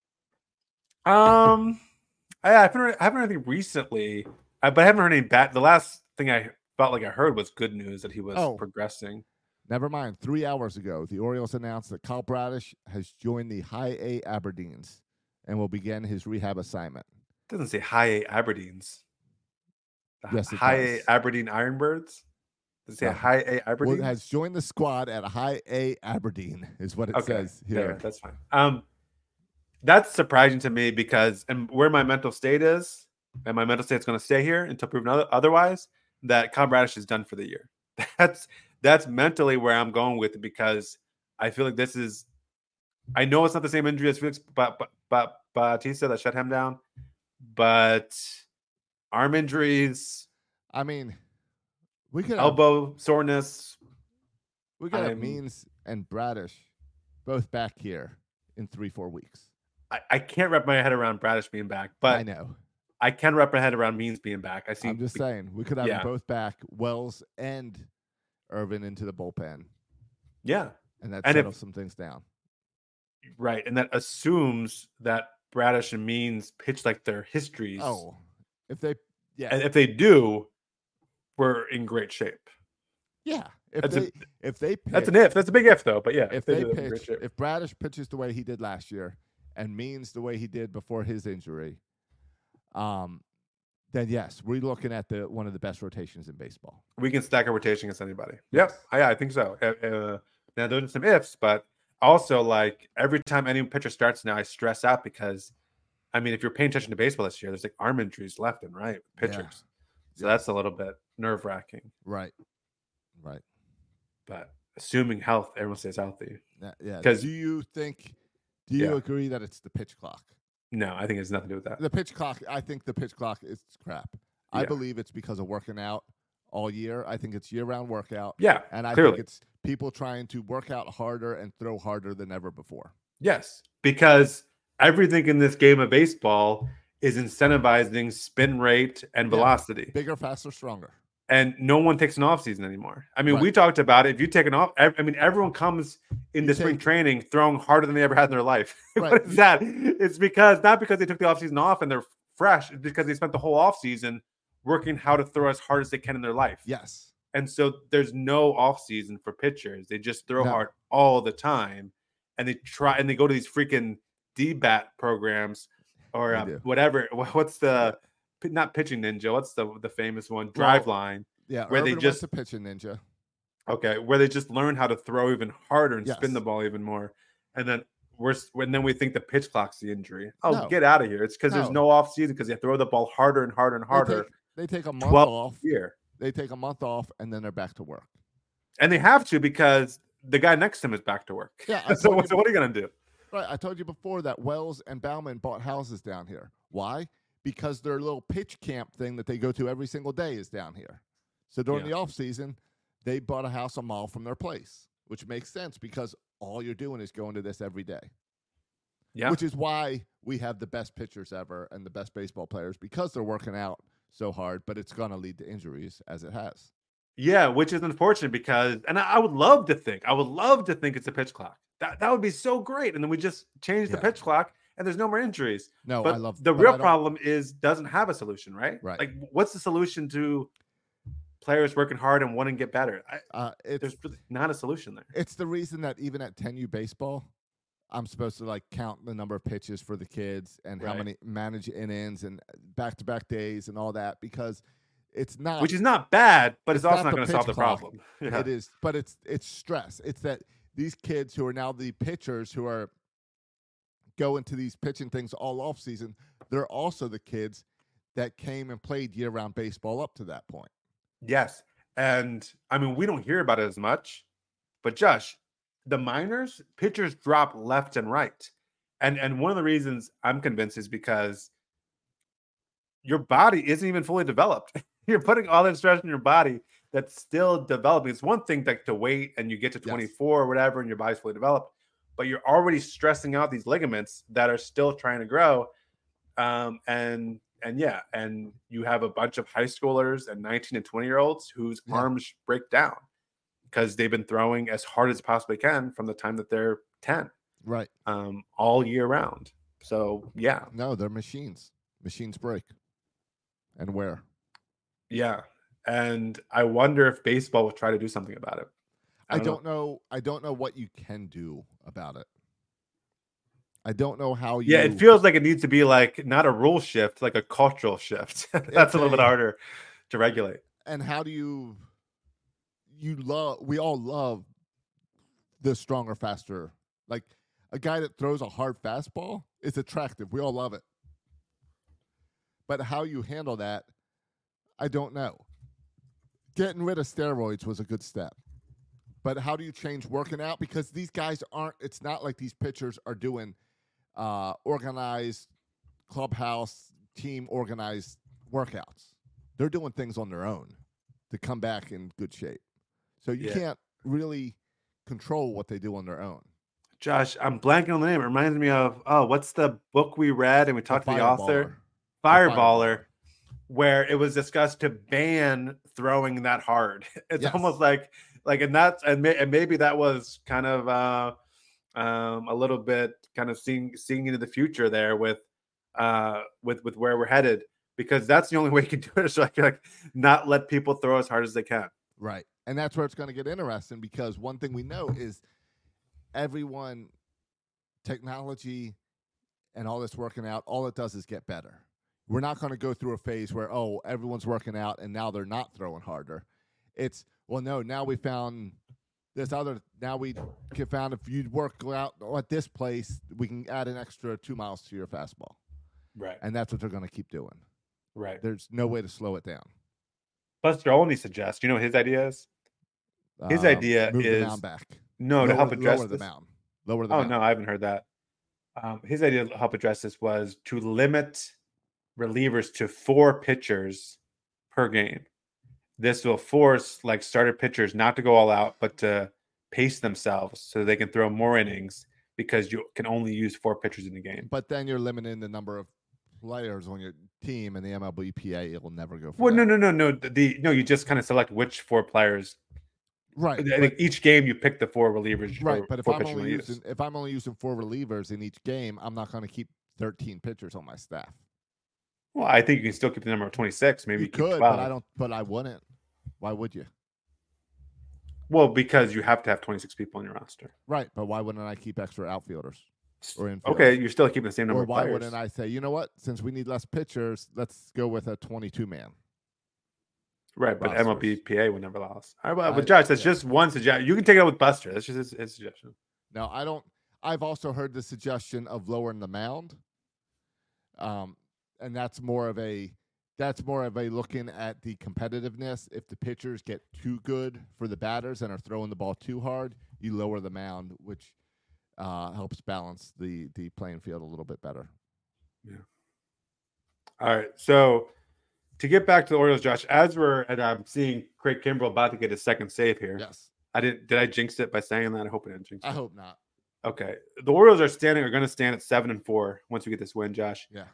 I haven't heard anything recently, but I haven't heard any bad. The last thing I felt like I heard was good news that he was progressing. Never mind. 3 hours ago, the Orioles announced that Kyle Bradish has joined the High A Aberdeens and will begin his rehab assignment. It doesn't say High A Aberdeens. Yes, it High does. A Aberdeen Ironbirds? Does it say High A Aberdeen? Well, has joined the squad at High A Aberdeen is what it says here. Yeah, that's fine. That's surprising to me because, and where my mental state is, and my mental state's going to stay here until proven otherwise, that Kyle Bradish is done for the year. That's mentally where I'm going with it because I feel like this is, I know it's not the same injury as Felix Bautista that shut him down, but arm injuries. I mean, we could elbow soreness. We got have Means and Bradish both back here in 3-4 weeks. I can't wrap my head around Bradish being back, but I know I can wrap my head around Means being back. I'm just saying we could have them both back, Wells and Irvin into the bullpen. Yeah, and that settles some things down. Right, and that assumes that Bradish and Means pitch like their histories. Oh, if they do, we're in great shape. Yeah, if they pitch, that's an if. That's a big if though. But yeah, if they pitch, if Bradish pitches the way he did last year and Means the way he did before his injury, then yes, we're looking at one of the best rotations in baseball. We can stack a rotation against anybody. Yep, I think so. Now those are some ifs, but also like every time any pitcher starts now, I stress out because, I mean, if you're paying attention to baseball this year, there's like arm injuries left and right with pitchers. Yeah. So that's a little bit nerve-wracking. Right. But assuming health, everyone stays healthy. Yeah. Because do you agree that it's the pitch clock? No, I think it has nothing to do with that. The pitch clock, I think the pitch clock is crap. Yeah. I believe it's because of working out all year. I think it's year-round workout. Yeah, and I clearly. think it's people trying to work out harder and throw harder than ever before. Yes, because everything in this game of baseball is incentivizing spin rate and velocity. Bigger, faster, stronger. And no one takes an off season anymore. I mean, we talked about it. If you take an off, I mean, everyone comes into spring training throwing harder than they ever had in their life. Right. What is that? It's not because they took the off season off and they're fresh. It's because they spent the whole off season working how to throw as hard as they can in their life. Yes. And so there's no off season for pitchers. They just throw hard all the time, and they go to these freaking DBAT programs or whatever. What's the not pitching ninja? What's the famous one? Driveline. Yeah, where Irvin they just went to pitching ninja. Okay, where they just learn how to throw even harder and spin the ball even more, and then we think the pitch clock's the injury. Oh, get out of here! It's because there's no off season because they throw the ball harder and harder and harder. They take a month off. Year. They take a month off and then they're back to work. And they have to because the guy next to him is back to work. Yeah. So what are you gonna do? Right. I told you before that Wells and Bauman bought houses down here. Why? Because their little pitch camp thing that they go to every single day is down here. So during the off season, they bought a house a mile from their place, which makes sense because all you're doing is going to this every day. Yeah. Which is why we have the best pitchers ever and the best baseball players, because they're working out so hard, but it's going to lead to injuries as it has. Yeah, which is unfortunate because, and I would love to think it's a pitch clock. That would be so great. And then we just change the pitch clock and there's no more injuries. No, but I love the real problem is doesn't have a solution, right? Right. Like, what's the solution to players working hard and wanting to get better? There's really not a solution there. It's the reason that even at 10U baseball, I'm supposed to like count the number of pitches for the kids and how many manage innings and back-to-back days and all that, because it's not, which is not bad, but it's also not going to solve the problem. Yeah. It is, but it's stress. It's that these kids who are now the pitchers who are going to these pitching things all off season, they're also the kids that came and played year-round baseball up to that point. Yes. And I mean, we don't hear about it as much, but Josh, the minors, pitchers drop left and right. And one of the reasons I'm convinced is because your body isn't even fully developed. You're putting all that stress in your body that's still developing. It's one thing like to wait and you get to 24 or whatever and your body's fully developed, but you're already stressing out these ligaments that are still trying to grow. And you have a bunch of high schoolers and 19 and 20-year-olds whose arms break down because they've been throwing as hard as possibly can from the time that they're 10. Right. All year round. So, yeah. No, they're machines. Machines break. And where? Yeah. And I wonder if baseball will try to do something about it. I don't know. I don't know what you can do about it. I don't know how you... Yeah, it feels like it needs to be like not a rule shift, like a cultural shift. That's a little bit harder to regulate. And how do we all love the stronger, faster. Like a guy that throws a hard fastball is attractive. We all love it. But how you handle that, I don't know. Getting rid of steroids was a good step. But how do you change working out? Because these guys aren't, it's not like these pitchers are doing organized clubhouse, team organized workouts. They're doing things on their own to come back in good shape. So you can't really control what they do on their own. Josh, I'm blanking on the name. It reminds me of, what's the book we read and we talked to the author? Fireballer, where it was discussed to ban throwing that hard. It's almost like, and maybe that was kind of a little bit kind of seeing into the future there with where we're headed, because that's the only way you can do it. So I feel like not let people throw as hard as they can. Right. And that's where it's going to get interesting, because one thing we know is technology and all this working out, all it does is get better. We're not going to go through a phase where, everyone's working out and now they're not throwing harder. It's, now we found this other, now we found if you work out at this place, we can add an extra 2 miles to your fastball. Right. And that's what they're going to keep doing. Right. There's no way to slow it down. Buster Olney suggests, you know what his idea is? His idea move is the mound back. No, to help address lower this. the mound. Lower the mound. No, I haven't heard that. His idea to help address this was to limit relievers to 4 pitchers per game. This will force starter pitchers not to go all out, but to pace themselves so they can throw more innings, because you can only use 4 pitchers in the game. But then you're limiting the number of players on your team, and the MLBPA, it will never go for Well, that. No. You just kind of select which 4 players. Right. I think each game you pick the 4 relievers. Right. But if I'm only using 4 relievers in each game, I'm not going to keep 13 pitchers on my staff. Well, I think you can still keep the number of 26. Maybe you could, 12. but I wouldn't. Why would you? Well, because you have to have 26 people on your roster. Right. But why wouldn't I keep extra outfielders or infielders? Okay, you're still keeping the same number of players. Or why wouldn't I say, you know what? Since we need less pitchers, let's go with a 22-man. Right, but MLBPA would never allow us. All right, but Josh, that's just one suggestion. You can take it up with Buster. That's just his suggestion. No, I don't. I've also heard the suggestion of lowering the mound, and that's more of a looking at the competitiveness. If the pitchers get too good for the batters and are throwing the ball too hard, you lower the mound, which helps balance the playing field a little bit better. Yeah. All right. So to get back to the Orioles, Josh, and I'm seeing Craig Kimbrell about to get his second save here. Yes. Did I jinx it by saying that? I hope I didn't jinx it. I hope not. Okay. The Orioles are going to stand at 7-4 once we get this win, Josh. Yeah.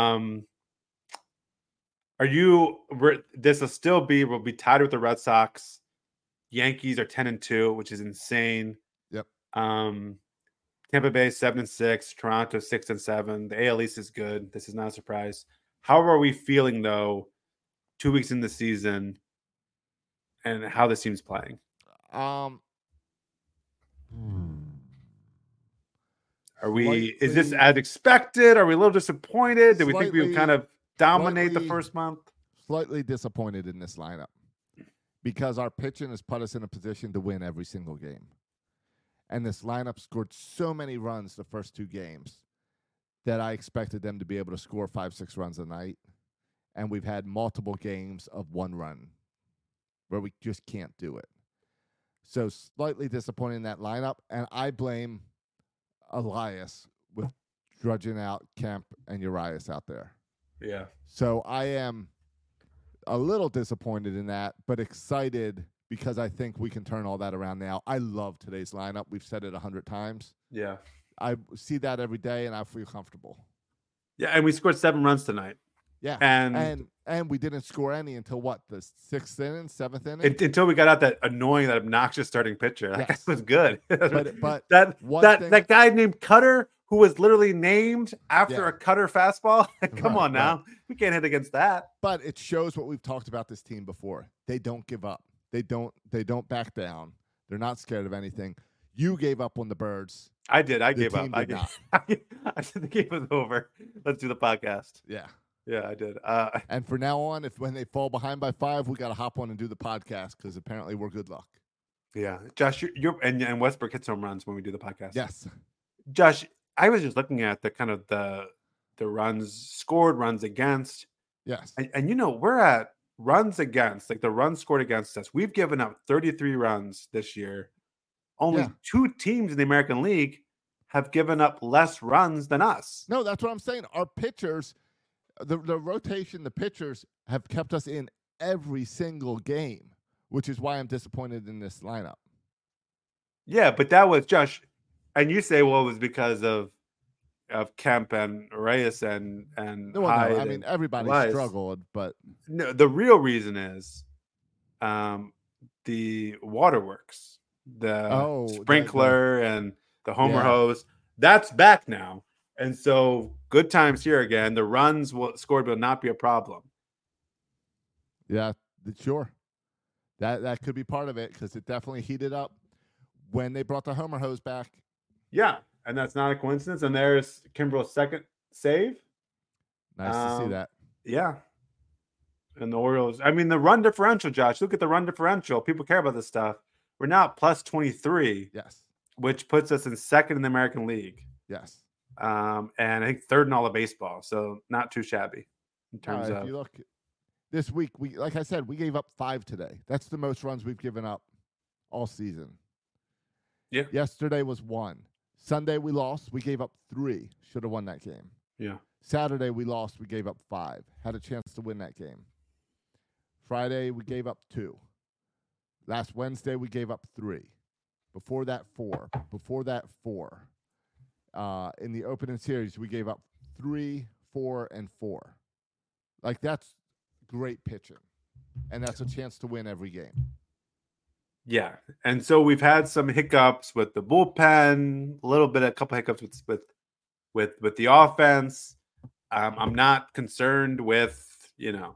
This will be tied with the Red Sox. Yankees are 10-2, which is insane. Yep. Tampa Bay 7-6, Toronto 6-7. The AL East is good. This is not a surprise. How are we feeling though, 2 weeks in the season, and how this team's playing? Is this as expected? Are we a little disappointed? Did we think we would kind of dominate the first month? Slightly disappointed in this lineup because our pitching has put us in a position to win every single game. And this lineup scored so many runs the first 2 games that I expected them to be able to score 5-6 runs a night. And we've had multiple games of 1 run where we just can't do it. So slightly disappointed in that lineup. And I blame Elias with drudging out Kemp and Urias out there. Yeah. So I am a little disappointed in that, but excited because I think we can turn all that around now. I love today's lineup. We've said it 100 times. Yeah. I see that every day, and I feel comfortable. Yeah, and we scored 7 runs tonight. Yeah, and we didn't score any until what, the 6th inning, 7th inning? Until we got out that obnoxious starting pitcher. That guy was good. But that guy named Cutter, who was literally named after a Cutter fastball. Come on now. Right. We can't hit against that. But it shows what we've talked about this team before. They don't give up. They don't back down. They're not scared of anything. You gave up on the Birds. I did. I gave up. I said the game was over. Let's do the podcast. Yeah. Yeah, I did. And for now on, when they fall behind by 5, we got to hop on and do the podcast because apparently we're good luck. Yeah. Josh, and Westbrook hits home runs when we do the podcast. Yes. Josh, I was just looking at the kind of the runs scored, runs against. Yes. And we're at runs against, like the runs scored against us. We've given up 33 runs this year. Only 2 teams in the American League have given up less runs than us. No, that's what I'm saying. Our pitchers, the rotation, the pitchers have kept us in every single game, which is why I'm disappointed in this lineup. Yeah, but that was Josh, and you say, well, it was because of Kemp and Reyes and Hyde. No, I mean everybody struggled, but no, the real reason is the waterworks, the sprinkler and the homer hose. That's back now, and so good times here again. The runs scored will not be a problem. Yeah, sure. That could be part of it because it definitely heated up when they brought the homer hose back. Yeah. And that's not a coincidence. And there's Kimbrell's second save. Nice to see that. Yeah. And the Orioles, I mean, the run differential, Josh, look at the run differential. People care about this stuff. We're now at plus 23. Yes. Which puts us in second in the American League. Yes. And I think third in all of baseball. So not too shabby in terms of. If you look this week, like I said, we gave up 5 today. That's the most runs we've given up all season. Yeah. Yesterday was 1. Sunday we lost. We gave up 3. Should have won that game. Yeah. Saturday we lost. We gave up 5. Had a chance to win that game. Friday we gave up 2. Last Wednesday we gave up 3. Before that 4. Before that 4. In the opening series we gave up 3, 4, and 4. Like that's great pitching, and that's a chance to win every game. Yeah, and so we've had some hiccups with the bullpen, a couple hiccups with the offense. I'm not concerned with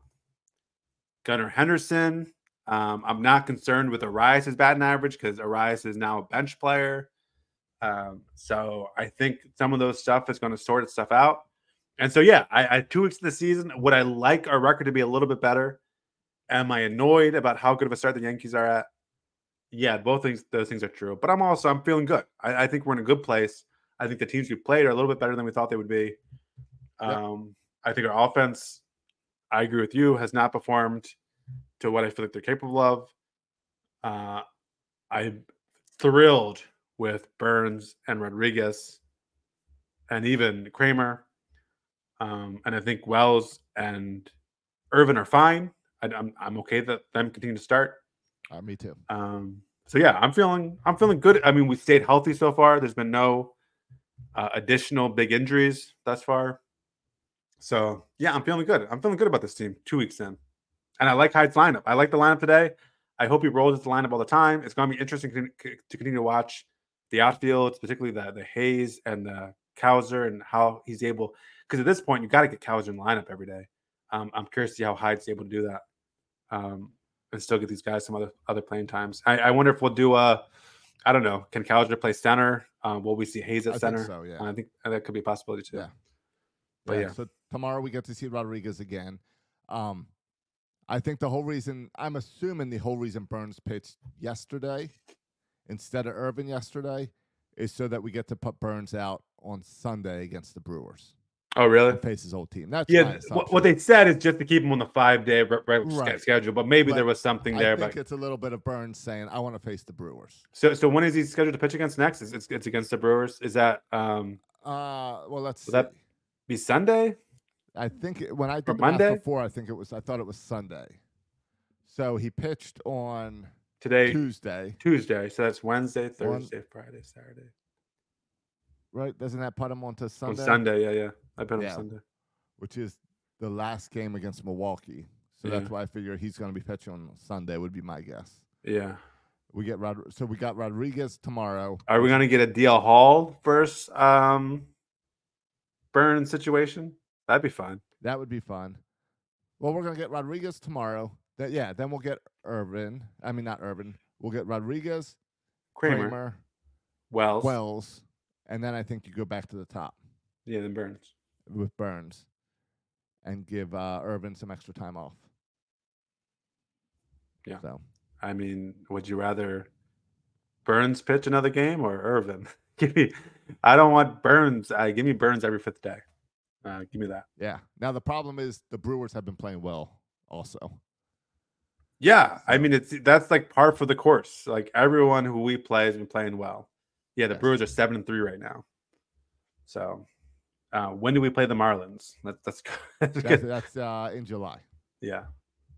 Gunnar Henderson. I'm not concerned with Arias' batting average because Arias is now a bench player. So I think some of those stuff is going to sort itself out. And so I 2 weeks of the season. Would I like our record to be a little bit better? Am I annoyed about how good of a start the Yankees are at? Yeah, those things are true. But I'm feeling good. I think we're in a good place. I think the teams we played are a little bit better than we thought they would be. I think our offense, I agree with you, has not performed to what I feel like they're capable of. I'm thrilled with Burns and Rodriguez and even Kramer. And I think Wells and Irvin are fine. I'm okay that them continue to start. Me too. So yeah, I'm feeling good. I mean, we stayed healthy so far. There's been no additional big injuries thus far. So yeah, I'm feeling good. I'm feeling good about this team 2 weeks in. And I like Hyde's lineup. I like the lineup today. I hope he rolls the lineup all the time. It's going to be interesting to continue to watch the outfield, particularly the Hayes and the Cowser, and how he's able. Because at this point, you got to get Cowser in the lineup every day. I'm curious to see how Hyde's able to do that, and still get these guys some other playing times. I wonder if we'll do I don't know. Can Cowser play center? Will we see Hayes at center? Think so, yeah. I think that could be a possibility too. Yeah. But yeah. So tomorrow we get to see Rodriguez again. I think I'm assuming the whole reason Burns pitched yesterday instead of Irvin yesterday is so that we get to put Burns out on Sunday against the Brewers. Oh, really? And face his old team. That's what they said is just to keep him on the 5-day Right. schedule, but maybe there was something there. I think it's a little bit of Burns saying, I want to face the Brewers. So when is he scheduled to pitch against next? It's against the Brewers. Is that well, let's see. That be Sunday? I think when I did the Monday math before, I thought it was Sunday. So he pitched on today, Tuesday. So that's Wednesday, Thursday, Friday, Saturday. Right? Doesn't that put him onto Sunday? On Sunday, yeah. I put him on Sunday. Which is the last game against Milwaukee. So that's why I figure he's going to be pitching on Sunday, would be my guess. Yeah. We got Rodriguez tomorrow. Are we going to get a DL Hall versus Burns situation? That'd be fun. That would be fun. Well, we're going to get Rodriguez tomorrow. Then we'll get Irvin. I mean, not Irvin. We'll get Rodriguez, Kramer, Wells, and then I think you go back to the top. Yeah, then Burns. With Burns. And give Irvin some extra time off. Yeah. So, I mean, would you rather Burns pitch another game or Irvin? I don't want Burns. Give me Burns every 5th day. Give me that. Yeah. Now the problem is the Brewers have been playing well also. Yeah, I mean that's like par for the course. Like everyone who we play has been playing well. Yeah, the Brewers are 7-3 right now. So when do we play the Marlins? That's in July. Yeah.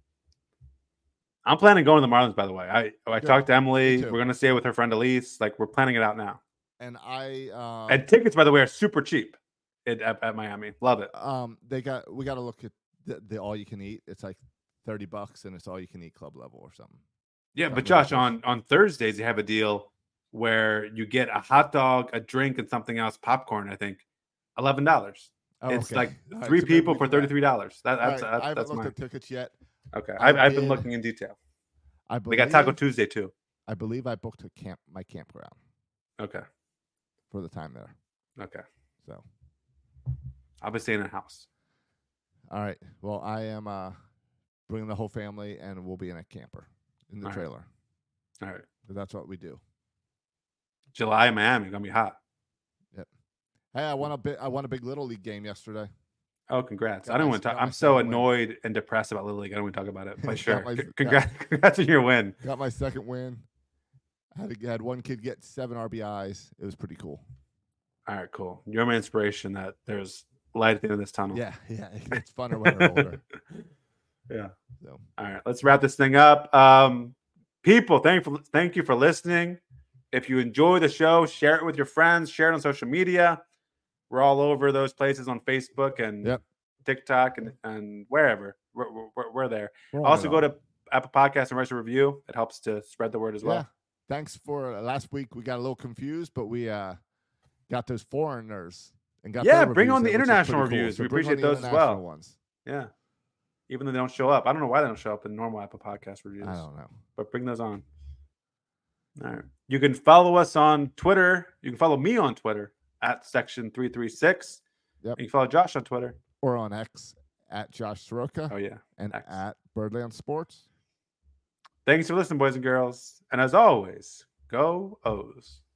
I'm planning on going to the Marlins, by the way. I talked to Emily. We're gonna stay with her friend Elise. Like we're planning it out now. And and tickets, by the way, are super cheap. At Miami, love it. We got to look at the all you can eat. It's like $30, and it's all you can eat club level or something. Yeah, but Josh, on Thursdays they have a deal where you get a hot dog, a drink, and something else, popcorn. I think $11. It's like 3 people for $33. I haven't looked at tickets yet. Okay, I've been looking in detail. We got Taco Tuesday too. I believe I booked my campground. Okay. For the time there. Okay. So. I'll be staying in a house. All right. Well, I am bringing the whole family, and we'll be in a camper in the trailer. All right. So that's what we do. July in Miami, gonna be hot. Yep. Hey, I won a big Little League game yesterday. Oh, congrats! I don't want to talk. I'm so annoyed and depressed about Little League. I don't want to talk about it. But sure, congrats on your win. Got my second win. Had one kid get 7 RBIs. It was pretty cool. All right, cool. You're my inspiration that there's light at the end of this tunnel. Yeah. It's funner when they're older. Yeah. So. All right, let's wrap this thing up. People, thank you for listening. If you enjoy the show, share it with your friends. Share it on social media. We're all over those places on Facebook and TikTok and wherever. We're there. Also, go to Apple Podcasts and write a review. It helps to spread the word as well. Yeah. Thanks for last week. We got a little confused, but we got those foreigners and got bring on the international reviews. Cool. So we appreciate those as well. Ones. Yeah, even though they don't show up. I don't know why they don't show up in normal Apple Podcast reviews. I don't know, but bring those on. All right. You can follow us on Twitter. You can follow me on Twitter at Section336. Yep. You can follow Josh on Twitter or on X at Josh Soroka. Oh yeah, and X. at Birdland Sports. Thanks for listening, boys and girls. And as always, go O's.